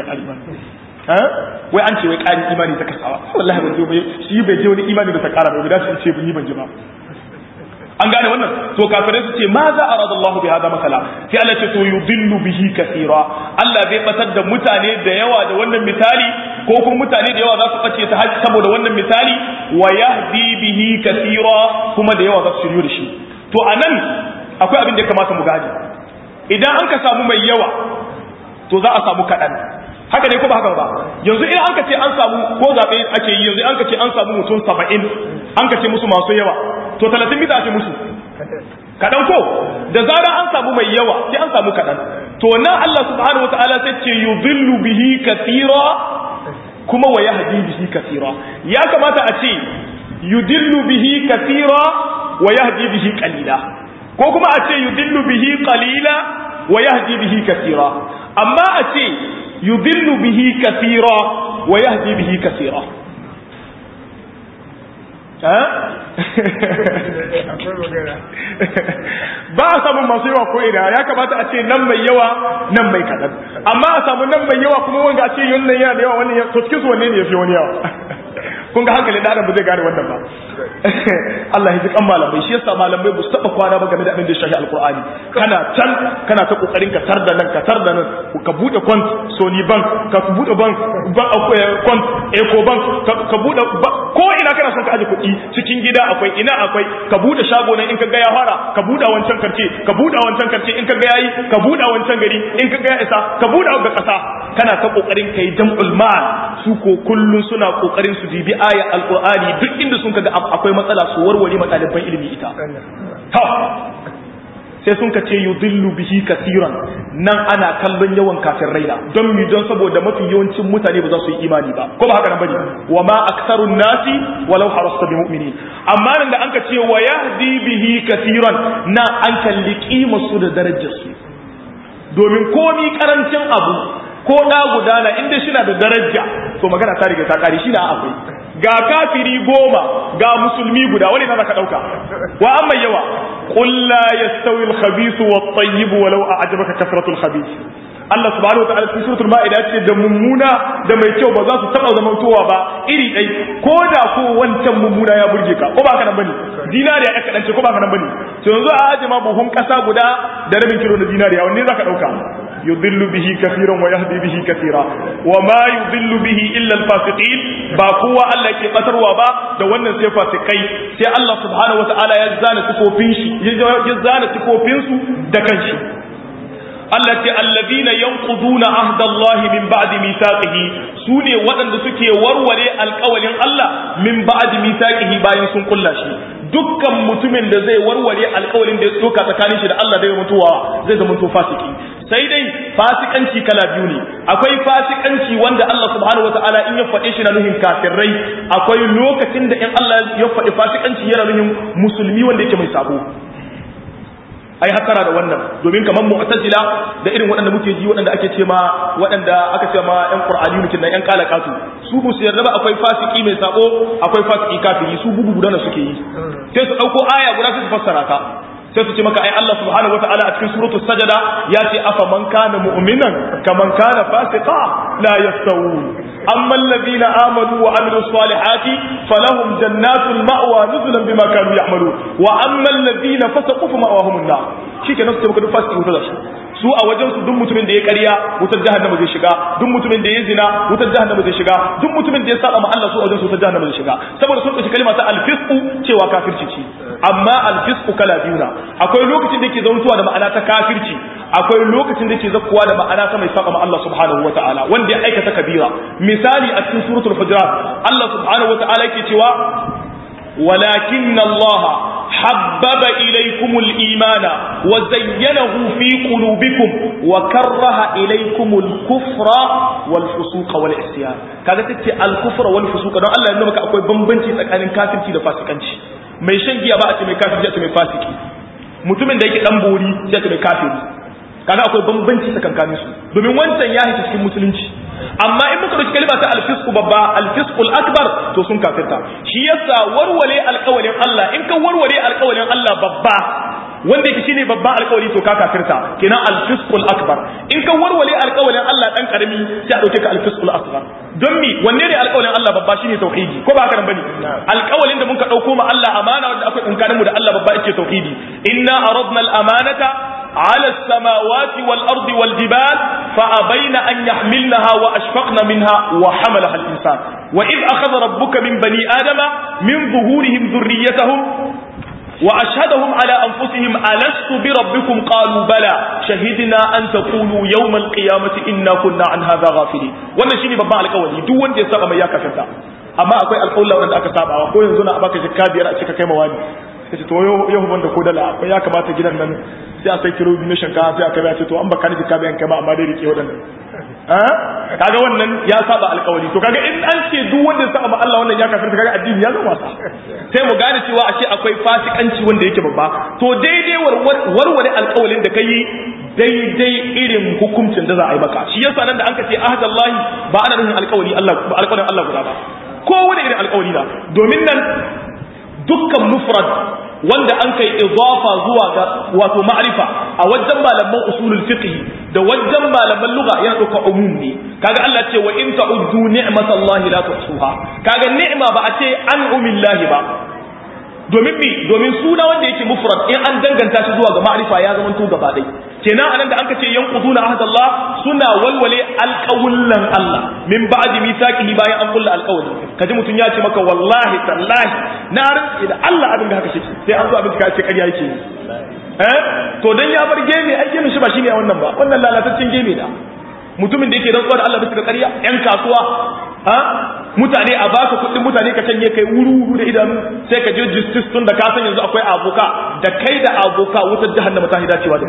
wai an ce wai ƙarin imani ta kasawa wallahi ban je shi bai je wani imani da ta ƙara bai da shi ce bin yi ban ji ba an gane wannan to kafirai su ce ma za arada Allah bi hada masala sai Allah ce to yudillu bihi kaseera Allah zai batar da mutane da yawa da wannan misali ko kuma mutane da yawa za su bace ta haji saboda wannan misali wa yahdi bihi kaseera kuma da yawa za su shiryu da shi to anan akwai abin da ya kamata mu gane idan an ka samu mai yawa to za a samu kaɗan haka ne ko ba haka ba yanzu in an ka ce an samu ko zaɓe ake yi yanzu an ka ce an samu mutum 70 an ka ce musu masu yawa to 30 mita ake musu kaɗan ko da zarar an samu mai yawa sai an samu kaɗan to nan Allah subhanahu wataala sai ce yudillu bihi kathira kuma wa yahdi bihi kathira ya kamata a ce yudillu bihi kathira wa yahdi bihi qalila ko kuma a ce yudillu bihi qalila wa yahdi bihi kathira amma a ce yudillu bihi kathira wa yahdi bihi kathira ba a samun masu yawa ko ina ya kamata a ce nan mai yawa nan mai kaɗan amma a samu nan mai yawa kuma wanga a ce wannan yana da yawa wannan ya to cikin su wanne ne ya fi wani yawa kun ga hankalin da adam ba zai gane wannan ba Allah ya ji kan malamai shi yasa malamai ba su taba kwana ba game da abin da ya shafi alqur'ani kana ta kokarin ka tar da nan ka bude kwant Sony bank ka bude bank kwant Eco bank ka bude ko ina kana son ka aje kuɗi cikin gida akwai ina akwai ka bude shago nan in ka ga ya fara ka bude wancan karce ka bude wancan karce in ka ga yayi ka bude wancan gari in ka ga ya isa ka bude ga kasa kana ta kokarin kai jam'ul mal su ko kullun suna kokarin su dibi aya alqur'ani duk inda sun kaga akwai matsala su warware matsalibban ilimi ita sai sun kace yudillu bihi kaseeran nan ana kallon yawan kafirai da don mi don saboda mafi yawancin mutane ba za su yi imani ba ko ba haka nan bane wa ma aktsarun nasi walau harasta bi mu'minin amma nan da an kace wa yahdi bihi kaseeran na an kalli kimar su da darajar su domin komi karancin abu ko da gudana inda shi na da daraja to magana ta riga ta kare shi da akwai ga kafiri 10 ga musulmi guda wani na zaka dauka wa amma yawa qul la yastawi al-khabith wat-tayyib walau a'jabaka kasratul khabith Allah subhanahu wa ta'ala cikin suratul maida ce da mummuna da mai kyau ba za su taba zamantowa ba iri dai ko da ko wancan mummuna ya burge ka ko ba ka nan bane dinariya aka dance ko ba ka nan bane to yanzu a aje ma buhun kasa guda da rabin kilo na dinariya wanne zaka dauka yudillu bihi kathiran wa yahdi bihi kathira wa ma yudillu bihi illa al-fasiqin ba kowa Allah ke batarwa ba da wannan sai fasikai sai Allah subhanahu wataala ya zana sifofin shi ya zana sifofin su da kanshi Allah ce alladhina yanquduna ahda Allah min ba'di mithaqihi sune waɗanda suke warware alƙawalin Allah min ba'di mithaqihi bayan sun kulla shi dukkan mutumin da zai warware alƙawalin da ya doka tsakanin shi da Allah da ya mutuwa zai zama to fasiki sai dai fasikanci kala biyu ne akwai fasikanci wanda Allah subhanahu wataala in ya faɗe shi na nuhin kafirai akwai lokacin da in Allah ya faɗi fasikanci yana nuhin musulmi wanda yake mai sabo ai hatara da wannan domin kamar mu'tazila da irin waɗanda muke ji waɗanda ake ce ma waɗanda aka ce ma ƴan qur'ani mukin nan ƴan kalakatu su bu su yarda ba akwai fasiki mai sabo akwai fasiki kafiri su bugu gudana suke yi sai su dauko aya guda su fassara ta sai su ce maka ai Allah subhanahu wataala a cikin suratul sajada ya ce afa man kana mu'minan kaman kana fasiqa la yastawun amma alladhina amanu wa amilus salihati falahum jannatul ma'wa nuzulan bima kanu ya'malun wa amma alladhina fasaqu fa ma'wahum an-nar shikenan su ce maka duk fasiki wuta da shi su a wajen su duk mutumin da ya ƙarya wutar jahannama zai shiga duk mutumin da ya zina wutar jahannama zai shiga duk mutumin da ya saba ma Allah su a wajen su wutar jahannama zai shiga saboda sun ɗauki kalma ta alfisqu cewa kafirci ce amma alfisqu kala biyu na akwai lokacin da yake zauntuwa da ma'ana ta kafirci akwai lokacin da yake zakkuwa da ma'ana ta mai saba ma Allah subhanahu wataala wanda ya aikata kabira misali a cikin suratul hujurat Allah subhanahu wataala yake cewa ولكن الله حبب إليكم الإيمان وزينه في قلوبكم وكره إليكم الكفر والفسوق والعصيان كذا تتي الكفر والفسوق ده الله ينمك أكوي بمبنتي تكانين كافرتي da fasikanci mai shan giya ba a ce mai kafiri a ce mai fasiki mutumin da yake dan bori sai a ce mai kafiri kaga akwai bambanci tsakankanin su domin wancan ya hita cikin musulunci amma in muka dauki kalma ta alfisqu babba alfisqul akbar to sun kafirta shi yasa warware alƙawarin Allah in ka warware alƙawarin Allah babba wanda yake shine babban alƙawari to ka kafirta kenan alfisqul akbar in ka warware alƙawarin Allah dan karami sai a dauke ka alfisqul asghar don mi wanne ne alƙawarin Allah babba shine tauhidi ko ba haka nan bane alƙawarin da muka dauko ma Allah amana wanda akwai tsinkanin mu da Allah babba yake tauhidi inna aradna al-amanata على السماوات والأرض والجبال فأبين أن يحملنها وأشفقن منها وحملها الإنسان وإذ أخذ ربك من بني آدم من ظهورهم ذريتهم وأشهدهم على أنفسهم ألست بربكم قالوا بلى شهدنا أن تقولوا يوم القيامة إنا كنا عن هذا غافلين wannan shine babban alƙawari duk wanda ya saba mai ya kafirta amma akwai alƙawla wanda aka saba ko yanzu na baka jikka biyar a cika kai mawani kace to yau banda ko dala akwai ya kamata gidan nan sai a sai kiro na shinkafa sai aka ce to an baka ni jikka bayan kai ba amma dai rike wadannan kaga wannan ya saba alƙawari to kaga in an ce duk wanda ya saba Allah wannan ya kafirta kaga addini ya zama wasa sai mu gane cewa ashe akwai fasikanci wanda yake babba to daidai warware alƙawarin da kai daidai irin hukuncin da za a yi maka shi yasa nan da an ka ce ahdallahi ba ana nufin alƙawari Allah alƙawarin Allah guda ba ko wani irin alƙawari na domin nan dukkan mufrad wanda an kai idafa zuwa ga wato ma'rifa a wajen malaman usulul fiqh da wajen malaman lugha yana dauka umum ne kaga Allah ce wa in ta'uddu ni'matallahi la tuhsuha kaga ni'ma ba a ce an umillahi ba domin suna wanda yake mufrad in an danganta shi zuwa ga ma'rifa ya zama to gaba dai kenan anan da anka ce yanquduna ahdallah suna walwale alqawlan Allah min ba'di mithaqihi bayan an kulla alqawli kaji mutun ya ce maka wallahi tallahi na rantsi da Allah abin da haka shi sai an zo abin ka ce ƙarya yake to dan ya bar geme ai geme shi ba shine wannan ba wannan lalataccen geme da mutumin da yake rantsuwa da Allah bisa ga ƙarya yan kasuwa mutane a baka kuɗin mutane ka canye kai wuru da idanu sai ka je justice tun da ka san yanzu akwai aboka da kai da aboka wutar jahannama ta hidacewa da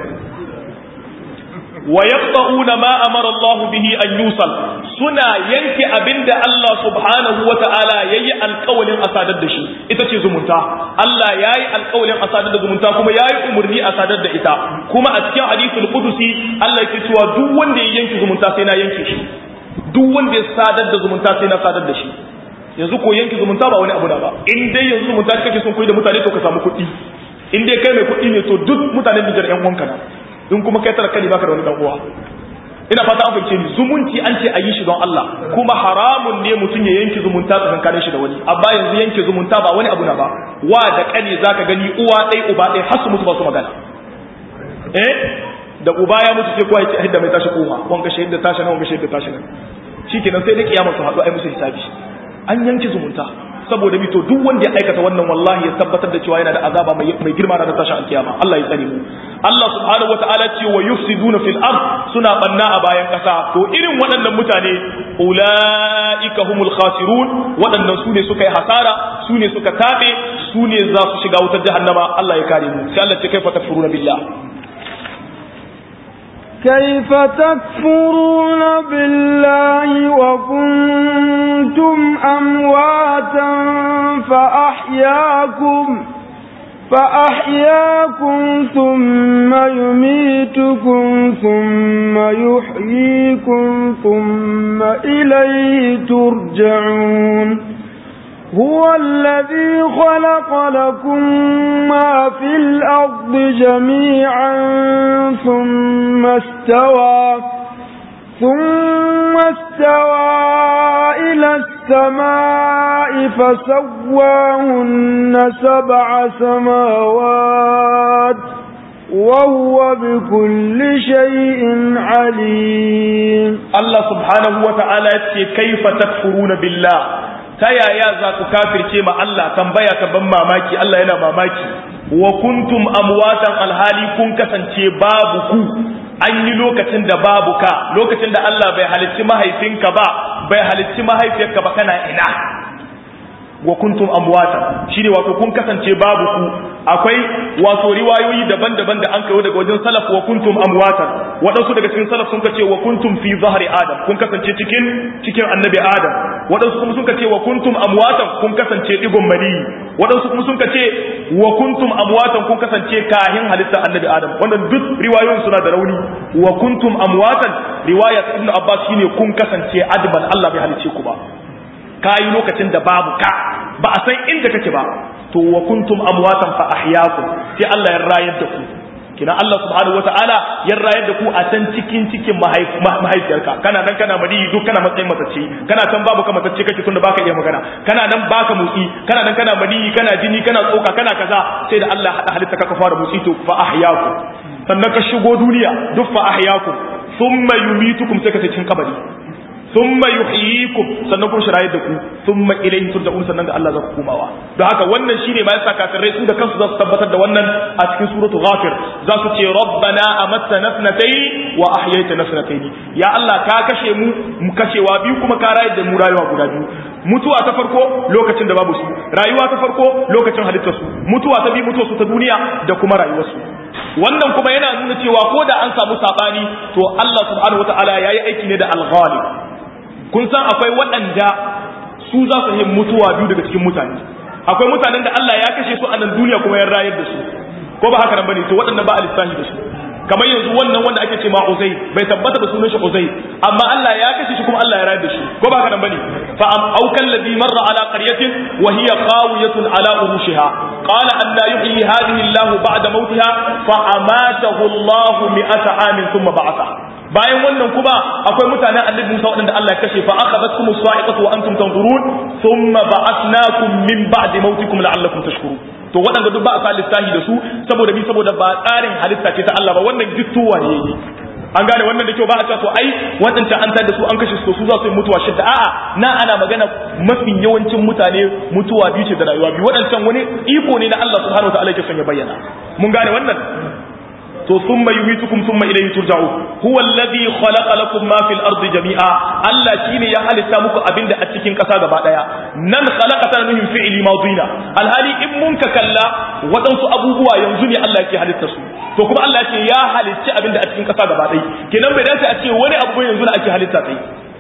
wa yaqta'una ma amara Allah bihi an yusal suna yanke abinda Allah subhanahu wata'ala yayi alƙawalin asadar da shi ita ce zumunta Allah yayi alƙawalin asadar da zumunta kuma yayi umurni asadar da ita kuma a cikin hadithul qudusi Allah yake cewa duk wanda ya yanke zumunta sai na yanke shi duk wanda ya sadar da zumunta sai na sadar da shi yanzu ko yanke zumunta ba wani abu da ba in dai yanzu zumunta kake son koyi da mutane to ka samu kuɗi in dai kai mai kuɗi ne to duk mutanen bijar ƴan uwanka na in kuma kai talaka ne baka da wani dan uwa ina fata an fahimce ni zumunci an ce a yi shi don Allah kuma haramun ne mutum ya yanke zumunta tsakanin shi da wani amma yanzu yanke zumunta ba wani abu na ba wa da kane zaka gani uwa ɗaya uba ɗaya har su mutu ba su magana da uba ya mutu sai kowa ya ce hidda mai tashi kowa wanga shahid da tashi nan wanga shahid da tashi nan shikenan sai da kiyama su haɗu ai musu hisabi an yanke zumunta saboda mito duk wanda ya aikata wannan wallahi ya tabbatar da cewa yana da azaba mai girma ranar tashin alkiyama Allah ya tsare mu Allah subhanahu wataala ce wa yufsiduna fil ard suna banna a bayan kasa to irin waɗannan mutane ulaika humul khasirun waɗannan su ne suka yi hasara su ne suka tabe su ne za su shiga wutar jahannama Allah ya kare mu sai Allah ce kaifa takfuruna billah كيف تكفرون بالله وكنتم أمواتا فأحياكم ثم يميتكم ثم يحييكم ثم إليه ترجعون هو الذي خلق لكم ما في الأرض جميعا ثم استوى إلى السماء فسواهن 7 سماوات وهو بكل شيء عليم الله سبحانه وتعالى كيف تكفرون بالله ta yaya za ku kafirce ma Allah tambaya ta ban mamaki Allah yana mamaki wa kuntum amwatan alhali kun kasance babu ku an yi lokacin da babu ka lokacin da Allah bai halicci mahaifinka ba bai halicci mahaifiyarka ba kana ina wa kuntum amwatan shine wato kun kasance babu ku akwai wato riwayoyi daban-daban da an kawo daga wajen salaf wa kuntum amwatan wadansu daga cikin salaf sun kace wa kuntum fi zahri adam kun kasance cikin annabi adam wadansu kuma sun kace wa kuntum amwatan kun kasance digon mani wadansu kuma sun kace wa kuntum amwatan kun kasance kahin halitta annabi adam wannan duk riwayoyin suna da rauni wa kuntum amwatan riwayat ibn abbas shine kun kasance adban Allah bai halice ku ba kayi lokacin da babu ka ba a san inda kake ba to wa kuntum amwatan fa ahyaakum sai Allah ya rayar da ku kina Allah subhanahu wataala ya rayar da ku a san cikin mahaifiyarka kana nan kana madi duk kana matsayin matacce kana san babu ka matacce kake tunda baka iya magana kana nan baka motsi kana nan kana madi kana jini kana tsoka kana kaza sai da Allah hada halitta ka fara motsi to fa ahyaakum sannan ka shigo duniya duk fa ahyaakum thumma yumitukum sai ka cikin kabari thumma yuhyikum sannan kun shirayar da ku thumma ilayhi turja'un sannan ga Allah za ku komawa don haka wannan shine ma yasa kafirai su da kansu za su tabbatar da wannan a cikin suratu ghafir za su ce rabbana amattana ithnatayn wa ahyaytana ithnatayn ya Allah ka kashe mu kashewa biyu kuma ka rayar da mu rayuwa guda biyu mutuwa ta farko lokacin da babu su rayuwa ta farko lokacin halittar su mutuwa ta biyu mutuwa su ta duniya da kuma rayuwar su wannan kuma yana nuna cewa ko da an samu sabani to Allah subhanahu wataala yayi aiki ne da al-ghalib kun san akwai waɗanda su za su yi mutuwa biyu daga cikin mutane akwai mutanen da Allah ya kashe su a nan duniya kuma ya rayar da su ko ba haka nan bane to waɗannan ba a lissafi da su kamar yanzu wannan wanda ake ce ma Uzay bai tabbata da sunan shi Uzay amma Allah ya kashe shi kuma Allah ya rayar da shi ko ba haka nan bane fa am aukal ladhi marra ala qaryatin wa hiya qawiyatun ala urushiha qala an la yuhyi hadhihi Allah ba'da mautiha fa amatahu Allah 100 amin thumma ba'atha bayan wannan kuma akwai mutanen annabi Musa waɗanda Allah ya kashe fa akhadhatkum as-sa'iqatu wa antum tanzurun thumma ba'athnakum min ba'di mautikum la'allakum tashkurun to waɗanda duk ba a sa lissahi da su saboda ba tsarin halitta ce ta Allah ba wannan gittuwa ne yake an gane wannan da kyau ba a cewa to ai waɗanda an tar da su an kashe su za su yi mutuwa shidda a'a na ana magana mafi yawancin mutane mutuwa biyu ce da rayuwa biyu waɗancan wani iko ne na Allah subhanahu wa ta'ala yake son ya bayyana mun gane wannan to thumma yumitukum thumma ilayhi turja'un huwa alladhi khalaqa lakum ma fil ardi jami'a Allah shine ya halitta muku abinda a cikin kasa gaba daya nan khalaqa ta nuhin fi'li madina alhali in mun ka kalla wadansu abubuwa yanzu ne Allah yake halitta su to kuma Allah ce ya halitta abinda a cikin kasa gaba daya kenan bai dace a ce wani abu yanzu ne ake halitta sai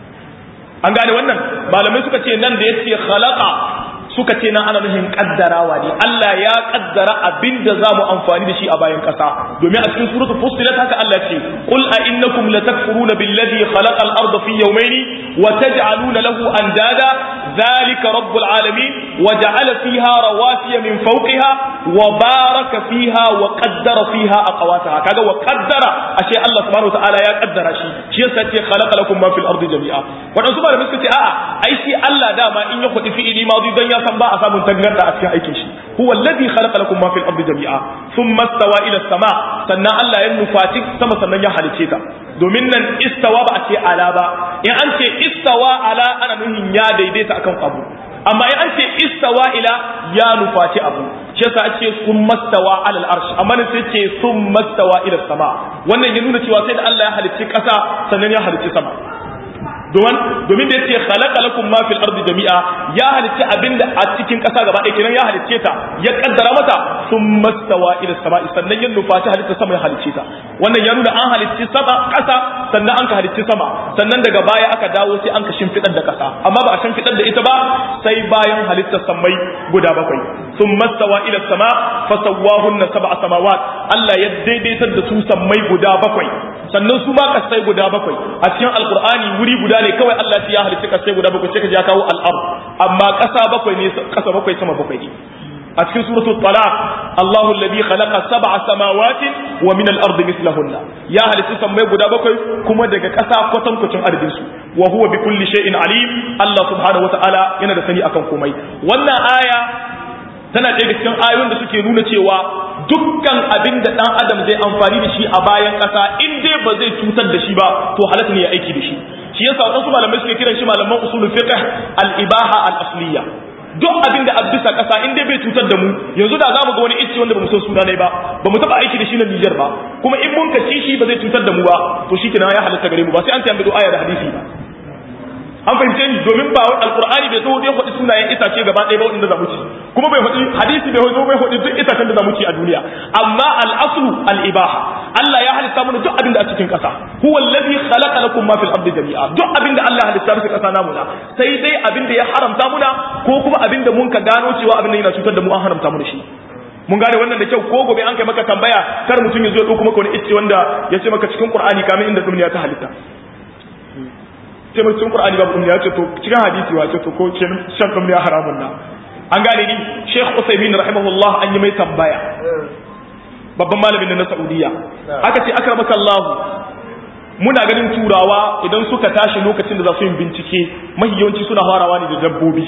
an gane wannan malamai suka ce nan da yace khalaqa suka ce nan ana nufin kaddarawa ne Allah ya kaddara abinda za mu amfani da shi a bayan kasa domin a cikin suratul fussilat haka Allah ce qul a innakum latakfuruna billadhi khalaqa al-ardha fi yawmayni wa taj'aluna lahu andada dhalika rabbul alamin wa ja'ala fiha rawasiya min fawqiha wa baraka fiha wa qaddara fiha aqwataha kaga wa qaddara ashe Allah subhanahu wa ta'ala ya kaddara shi yasa ce khalaqa lakum ma fil ardi jami'a wadansu ba da suka ce a'a ai shi Allah dama in ya kudi fi'ili madi dan ya san ba a samun tangarda a cikin aikin shi huwa alladhi khalaqa lakum ma fil ardi jami'a thumma istawa ila as-sama sannan Allah ya nufati sama sannan ya halice ta domin nan istawa ba a ce ala ba in an ce istawa ala ana nuhin ya daidaita akan abu amma in an ce istawa ila ya nufati abu shi yasa ake thumma istawa ala al-arsh amma ne sai ce thumma istawa ila as-sama wannan ya nuna cewa sai da Allah ya halicci ƙasa sannan ya halicci sama domin da yace khalaqa lakum ma fil ardi jami'a ya halicci abinda a cikin ƙasa gaba ɗaya kenan ya halicce ta ya kaddara mata thumma istawa ila as-sama'i sannan ya nufaci halitta sama ya halicce ta wannan ya nuna an halicci sama ƙasa sannan an ka halicci sama sannan daga baya aka dawo sai an ka shimfidar da ƙasa amma ba a shimfidar da ita ba sai bayan halittar sammai guda bakwai thumma istawa ila as-sama' fasawwahunna sab'a samawat Allah ya daidaitar da su sammai guda bakwai sannan su ma kasai guda bakwai a cikin alqur'ani wuri guda ne kawai Allah ya halitta kasai guda bakwai sai ka ya kawo al-ard amma kasa bakwai ne kasa bakwai sama bakwai ne a cikin suratul talaq Allahu alladhi khalaqa sab'a samawati wa min al-ard mithlahunna ya halitta sammai guda bakwai kuma daga kasa kwatankwacin adadin su wa huwa bi kulli shay'in alim Allah subhanahu wa ta'ala yana da sani akan komai wannan aya tana ɗaya da cikin ayoyin da suke nuna cewa dukkan abin da ɗan adam zai amfani da shi a bayan ƙasa in dai ba zai cutar da shi ba to halatta ne ya aiki da shi shi yasa waɗansu malamai suke kiran shi malaman usulul fiqh al-ibaha al-asliya duk abin da abisa ƙasa in dai bai cutar da mu yanzu da zamu ga wani icce wanda bamu san suna ne ba bamu taba aiki da shi na Niger ba kuma in mun kaci shi ba zai cutar da mu ba to shikenan ya halatta gare mu ba sai an tambaye aya da hadisi ba an fahimce ni domin ba alqur'ani bai zo dai faɗi sunayen itace gaba ɗaya ba wanda zamu ci kuma bai faɗi hadisi bai faɗi duk itacen da zamu ci a duniya amma al-aslu al-ibaha Allah ya halitta mana duk abin da a cikin ƙasa huwa alladhi khalaqa lakum ma fil ardi jami'a duk abin da Allah halitta bisa ƙasa namu na sai dai abin da ya haramta muna ko kuma abin da mun ka gano cewa abin da yana cutar da mu an haramta mu da shi mun gane wannan da kyau ko gobe an kai maka tambaya kar mutum ya zo ya dauko maka wani icce wanda ya ce maka cikin Qur'ani kamin inda duniya ta halitta sai mai cikin Qur'ani babu duniya ce to cikin hadisi wace to ko ce shan duniya haramun na an gane ni Sheikh Uthaymeen rahimahullah an yi mai tambaya babban malamin na Saudiya aka ce akramaka Allah muna ganin turawa idan suka tashi lokacin da za su yi bincike mahiyawanci suna farawa ne da dabbobi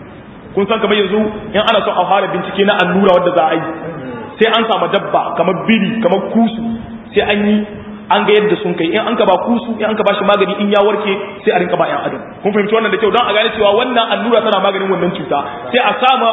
kun san kamar yanzu in ana son a fara bincike na allura wadda za a yi sai an samu dabba kamar biri kamar kusu sai an ga yadda sun kai in an ka ba kusu in an ka ba shi magani in ya warke sai a rinka ba yan adam kun fahimci wannan da kyau don a gane cewa wannan allura tana maganin wannan cuta sai a sama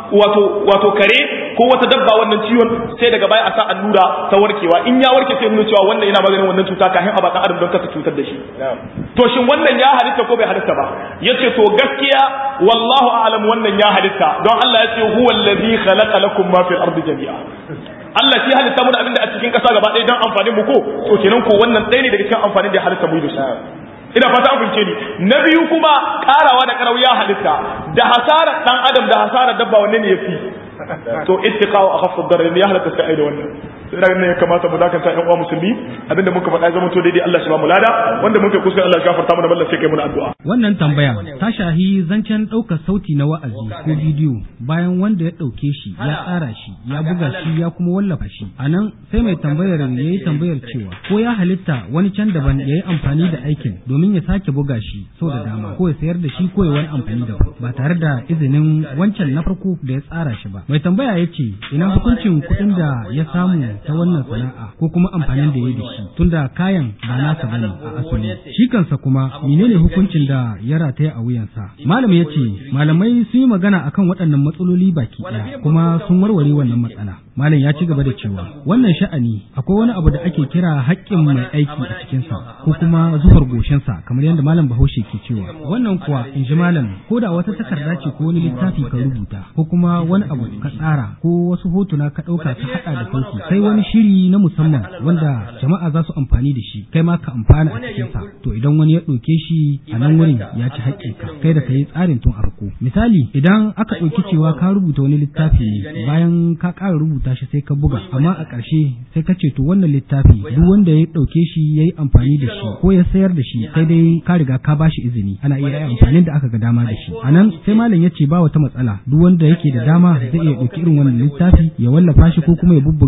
wato kare ko wata dabba wannan ciwon sai daga baya a sa allura ta warkewa in ya warke sai nuna cewa wannan yana maganin wannan cuta kafin a ba dan adam don ka cutar da shi to shin wannan ya halitta ko bai halitta ba yace to gaskiya wallahu a'lam wannan ya halitta don Allah yace huwa allazi khalaqa lakum ma fil ardi jami'a Allah shi halitta mu da abinda a cikin ƙasa gaba ɗaya don amfanin mu ko to kenan ko wannan ɗaya ne daga cikin amfanin da ya halitta mu da shi ina fata an fince ni na biyu kuma ƙarawa da ƙarau ya halitta da hasarar ɗan adam da hasarar dabba wanne ne yafi to ittiqa'u akhaffu ad-darar ne ya halitta sai ai da wannan sai da ne ya kamata mu dakanta ƴan uwa musulmi abinda muka faɗa zama to daidai Allah shi ba mu lada wanda muka kuskure Allah shi gafarta mana ballan sai kai mu addu'a wannan tambaya ta shahi zancen ɗaukar sauti na wa'azi ko bidiyo bayan wanda ya ɗauke shi ya tsara shi ya buga shi ya kuma wallafa shi anan sai mai tambayar yayi tambayar cewa ko ya halitta wani can daban yayi amfani da aikin domin ya sake buga shi sau da dama ko ya sayar da shi ko ya wani amfani da ba tare da izinin wancan na farko da ya tsara shi ba mai tambaya ya ce ina hukuncin kuɗin da ya samu ta wannan sana'a ko kuma amfanin da ya da shi tunda kayan ba nasa bane a asali shi kansa kuma menene hukuncin da ya rataya a wuyansa malam ya ce malamai sun yi magana akan waɗannan matsaloli baki ɗaya kuma sun warware wannan matsala malam ya ci gaba da cewa wannan sha'ani akwai wani abu da ake kira haƙƙin mai aiki a cikinsa ko kuma zubar goshinsa kamar yadda malam Bahaushe ke cewa wannan kuwa in ji malam ko da wata takarda ce ko wani littafi ka rubuta ko kuma wani abu ka tsara ko wasu hotuna ka ɗauka ka haɗa da sauti sai wani shiri na musamman wanda jama'a za su amfani da shi kai ma ka amfana a cikinsa to idan wani ya ɗauke shi a nan wurin ya ci haƙƙinka kai da ka yi tsarin tun farko misali idan aka ɗauki cewa ka rubuta wani littafi ne bayan ka ƙara rubuta shi sai ka buga amma a ƙarshe sai ka ce to wannan littafi duk wanda ya ɗauke shi ya yi amfani da shi ko ya sayar da shi sai dai ka riga ka ba shi izini ana iya amfanin da aka ga dama da shi a nan sai malam ya ce ba wata matsala duk wanda yake da dama zai iya ɗauki irin wannan littafi ya wallafa shi ko kuma ya bubbuga shi da yawa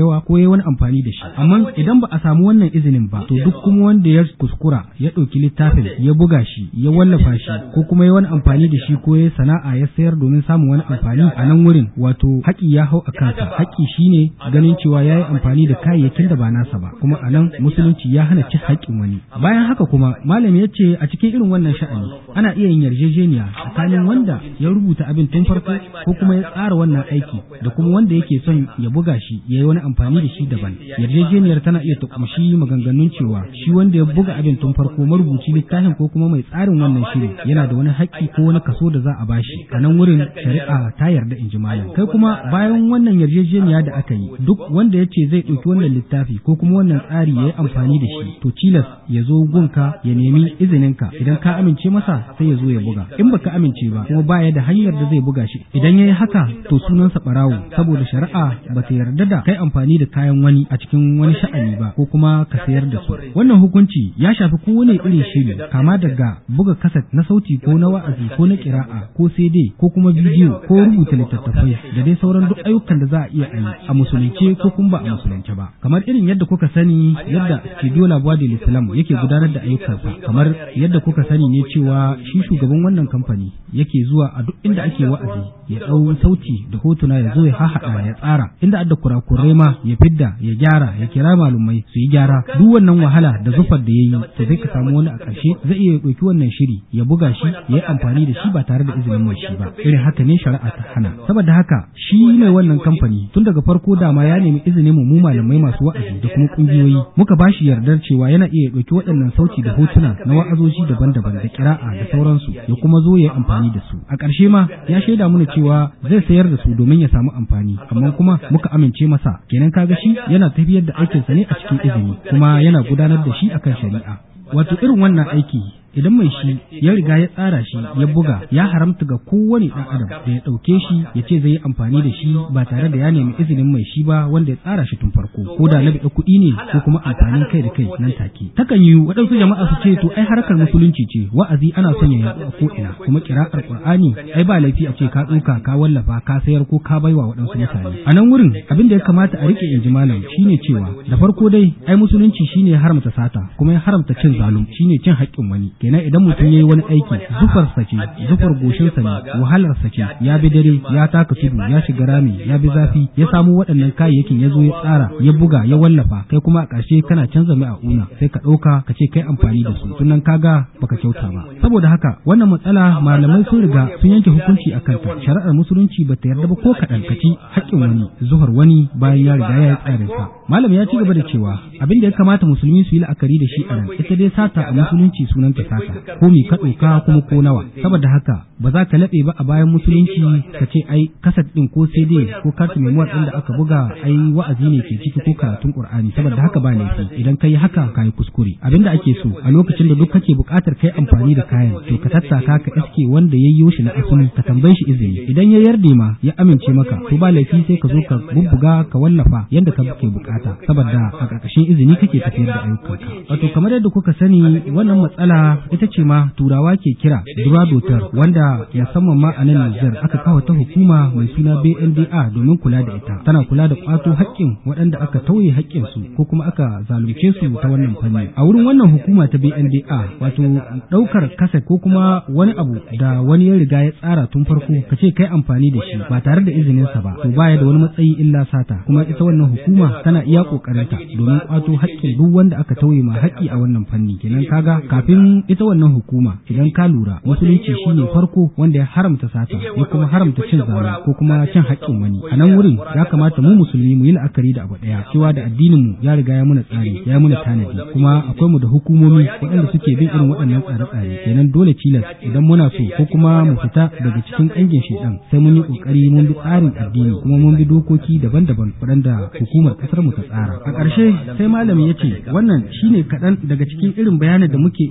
yawa ko yayi wani amfani da shi. Amma idan ba a samu wannan izinin ba, to duk kuma wanda ya kuskura ya ɗauki littafin ya buga shi ya wallafa shi ko kuma yayi wani amfani da shi ko yayi sana'a ya sayar domin samun wani amfani a nan wurin, wato haƙi ya hau a kansa. Haƙi shine ganin cewa yayi amfani da kayayyakin da ba nasa ba, kuma a nan musulunci ya hana cin haƙƙin wani. Bayan haka kuma malami ya ce a cikin irin wannan sha'ani ana iya yin yarjejeniya tsakanin wanda ya rubuta abin tun farko ko kuma ya tsara wannan aiki da kuma wanda yake son ya buga shi ya yi wani amfani da shi daban. Yarjejeniyar tana iya ta kumshi maganganun cewa shi wanda ya buga abin tun farko, marubuci littafin ko kuma mai tsarin wannan shiri, yana da wani haƙƙi ko wani kaso da za a bashi. A nan wurin shari'a ta yarda in ji malam. Kai kuma bayan wannan yarjejeniya da aka yi, duk wanda ya ce zai ɗauki wannan littafi ko kuma wannan tsari ya yi amfani da shi, to tilas ya zo gunka ya nemi izininka. Idan ka amince masa sai ya zo ya buga. In baka amince ba kuma baya da hanyar da zai buga shi, idan ya yi haka to sunansa ɓarawo, saboda shari'a ba ta yarda da kai amfani da kayan wani a cikin wani sha'ani ba ko kuma ka sayar da su. Wannan hukunci ya shafi kowane irin shiri, kama daga buga kaset na sauti ko na wa'azi ko na kira'a ko CD ko kuma bidiyo ko rubuta littattafai da dai sauran duk ayyukan da za a iya yi a musulunce ko kuma ba a musulunce ba. Kamar irin yadda kuka sani yadda Studio La Voix de l'Islam yake gudanar da ayyukansa, kamar yadda kuka sani ne cewa shi shugaban wannan kamfani yake zuwa a duk inda ake wa'azi ya ɗau sauti da hotuna ya zo ya hahaɗa ya tsara, inda adda kurakurai ma ya fidda ya gyara ya kira malumai su yi gyara. Duk wannan wahala da zufar da ya yi, to sai ka samu wani a ƙarshe zai iya ɗauki wannan shiri ya buga shi ya yi amfani da shi ba tare da izinin mai shi ba. Irin haka ne shari'a ta hana. Saboda haka shi ne wannan kamfani tun daga farko dama ya nemi izinin mu malamai masu wa'azi da kuma ƙungiyoyi, muka ba shi yardar cewa yana iya ɗauki waɗannan sauti da hotuna na wa'azoji daban-daban da kira'a da sauransu ya kuma zo ya yi amfani da su. A ƙarshe ma ya shaida mana cewa zai sayar da su domin ya samu amfani, amma kuma muka amince masa. Kenan kaga shi yana tafiyar da aikinsa ne a cikin izini kuma yana gudanar da shi akan shari'a. Wato irin wannan aiki idan mai shi ya riga ya tsara shi ya buga, ya haramta ga kowane ɗan adam da ya ɗauke shi ya ce zai yi amfani da shi ba tare da ya nemi izinin mai shi ba wanda ya tsara shi tun farko, ko da na biɗa kuɗi ne ko kuma amfanin kai da kai nan take. Takan yi waɗansu jama'a su ce to ai harkar musulunci ce, wa'azi ana son ya yaɗu a ko'ina, kuma kira'ar Qur'ani ai ba laifi a ce ka ɗauka ka wallafa ka sayar ko ka baiwa waɗansu mutane. A nan wurin abin da ya kamata a riƙe in ji malam shine cewa da farko dai ai musulunci shine ya haramta sata kuma ya haramta cin zalum, shine cin haƙƙin wani. Kenan idan mutum ya yi wani aiki zufarsa ce, zufar goshinsa ne, wahalarsa ce, ya bi dare ya taka tudu ya shiga rami ya bi zafi ya samu waɗannan kayayyakin ya zo ya tsara ya buga ya wallafa, kai kuma a ƙarshe kana canza mai a una sai ka ɗauka ka ce kai amfani da su, sunan kaga baka kyauta ba. Saboda haka wannan matsala malamai sun riga sun yanke hukunci a kanta. Shari'ar musulunci bata yarda ba ko kaɗan ka ci haƙƙin wani, zuhar wani bayan ya riga ya yi tsarinsa. Malam ya ci gaba da cewa abin da ya kamata musulmi su yi la'akari da shi a nan, ita dai sata a musulunci sunanta sata, ko mi ka ɗauka kuma ko nawa. Saboda haka ba za ka laɓe ba a bayan musulunci ka ce ai kaset ɗin ko CD ko kartu memuwar ɗin da aka buga ai wa'azi ne ke ciki ko karatun Qur'ani. Saboda haka ba laifi idan ka yi haka ka yi kuskure. Abin da ake so a lokacin da duk kake buƙatar kai amfani da kayan, to ka tattaka ka iske wanda ya yi shi na asali ka tambaye shi izini. Idan ya yarda ma ya amince maka, to ba laifi sai ka zo ka bubbuga ka wallafa yadda ka ke buƙata, saboda a ƙarƙashin izini kake tafiyar da ayyukanka. Wato kamar yadda kuka sani wannan matsala ita ce ma turawa ke kira duradotar, wanda musamman ma a nan Nijar aka kawo ta hukuma mai suna BNDA domin kula da ita. Tana kula da kwato haƙƙin waɗanda aka tauye haƙƙin su ko kuma aka zalunce su ta wannan fanni. A wurin wannan hukuma ta BNDA, wato ɗaukar kaset ko kuma wani abu da wani ya riga ya tsara tun farko ka ce kai amfani da shi ba tare da izinin sa ba, to baya da wani matsayi illa sata. Kuma ita wannan hukuma tana iya kokarinta domin kwato haƙƙin duk wanda aka tauye ma haƙƙi a wannan fanni. Kenan kaga kafin ita wannan hukuma, idan ka lura musulunci shine farko wanda ya haramta sata ya kuma haramta cin zalunci ko kuma cin haƙƙin wani. A nan wurin ya kamata mu musulmi mu yi la'akari da abu ɗaya, cewa da addinin mu ya riga ya muna tsari ya muna tanadi, kuma akwai mu da hukumomi waɗanda suke bin irin waɗannan tsare-tsare. Kenan dole tilas idan muna so ko kuma mu fita daga cikin ƙangin shedan sai mun yi ƙoƙari mun bi tsarin addini kuma mun bi dokoki daban-daban waɗanda hukumar ƙasar mu ta tsara. A ƙarshe sai malami ya ce wannan shine kaɗan daga cikin irin bayanin da muke iya mu yi muku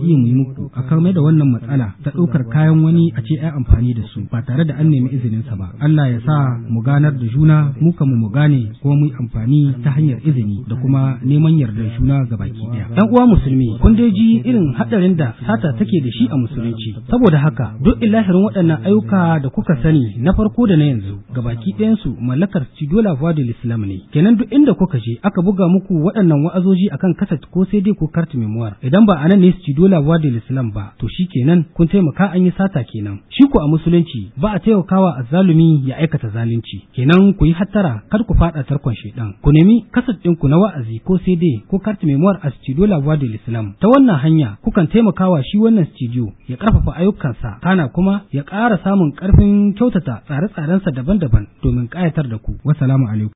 muku a kame da wannan matsala ta ɗaukar kayan wani a ce ai amfani da su ba tare da an nemi izinin sa ba. Allah ya sa mu ganar da juna, mu kan mu gane kuma mu yi amfani ta hanyar izini da kuma neman yardar juna ga baki ɗaya. Ɗan uwa musulmi, kun dai ji irin haɗarin da sata take da shi a musulunci. Saboda haka duk ilahirin waɗannan ayyuka da kuka sani na farko da na yanzu ga baki ɗayansu mallakar Studio La Voix de l'Islam ne. Kenan duk inda kuka je aka buga muku waɗannan wa'azoji akan kaset ko sai dai ko carte memoire, idan ba anan ne Studio La Voix de l'Islam ba to shi kenan kun taimaka an yi sata kenan. Shi ko a musulunci ba a taimakawa azzalumi ya aikata zalunci. Kenan ku yi hattara kar ku faɗa tarkon shaidan. Ku nemi kaset ɗinku na wa'azi ko sai dai ko carte memoire a Studio La Voix de l'Islam. Ta wannan hanya kukan taimakawa shi wannan studio ya ƙarfafa ayyukansa kana kuma ya ƙara samun ƙarfin kyautata tsare-tsarensa daban-daban domin ƙayatar da ku. Wassalamu alaikum.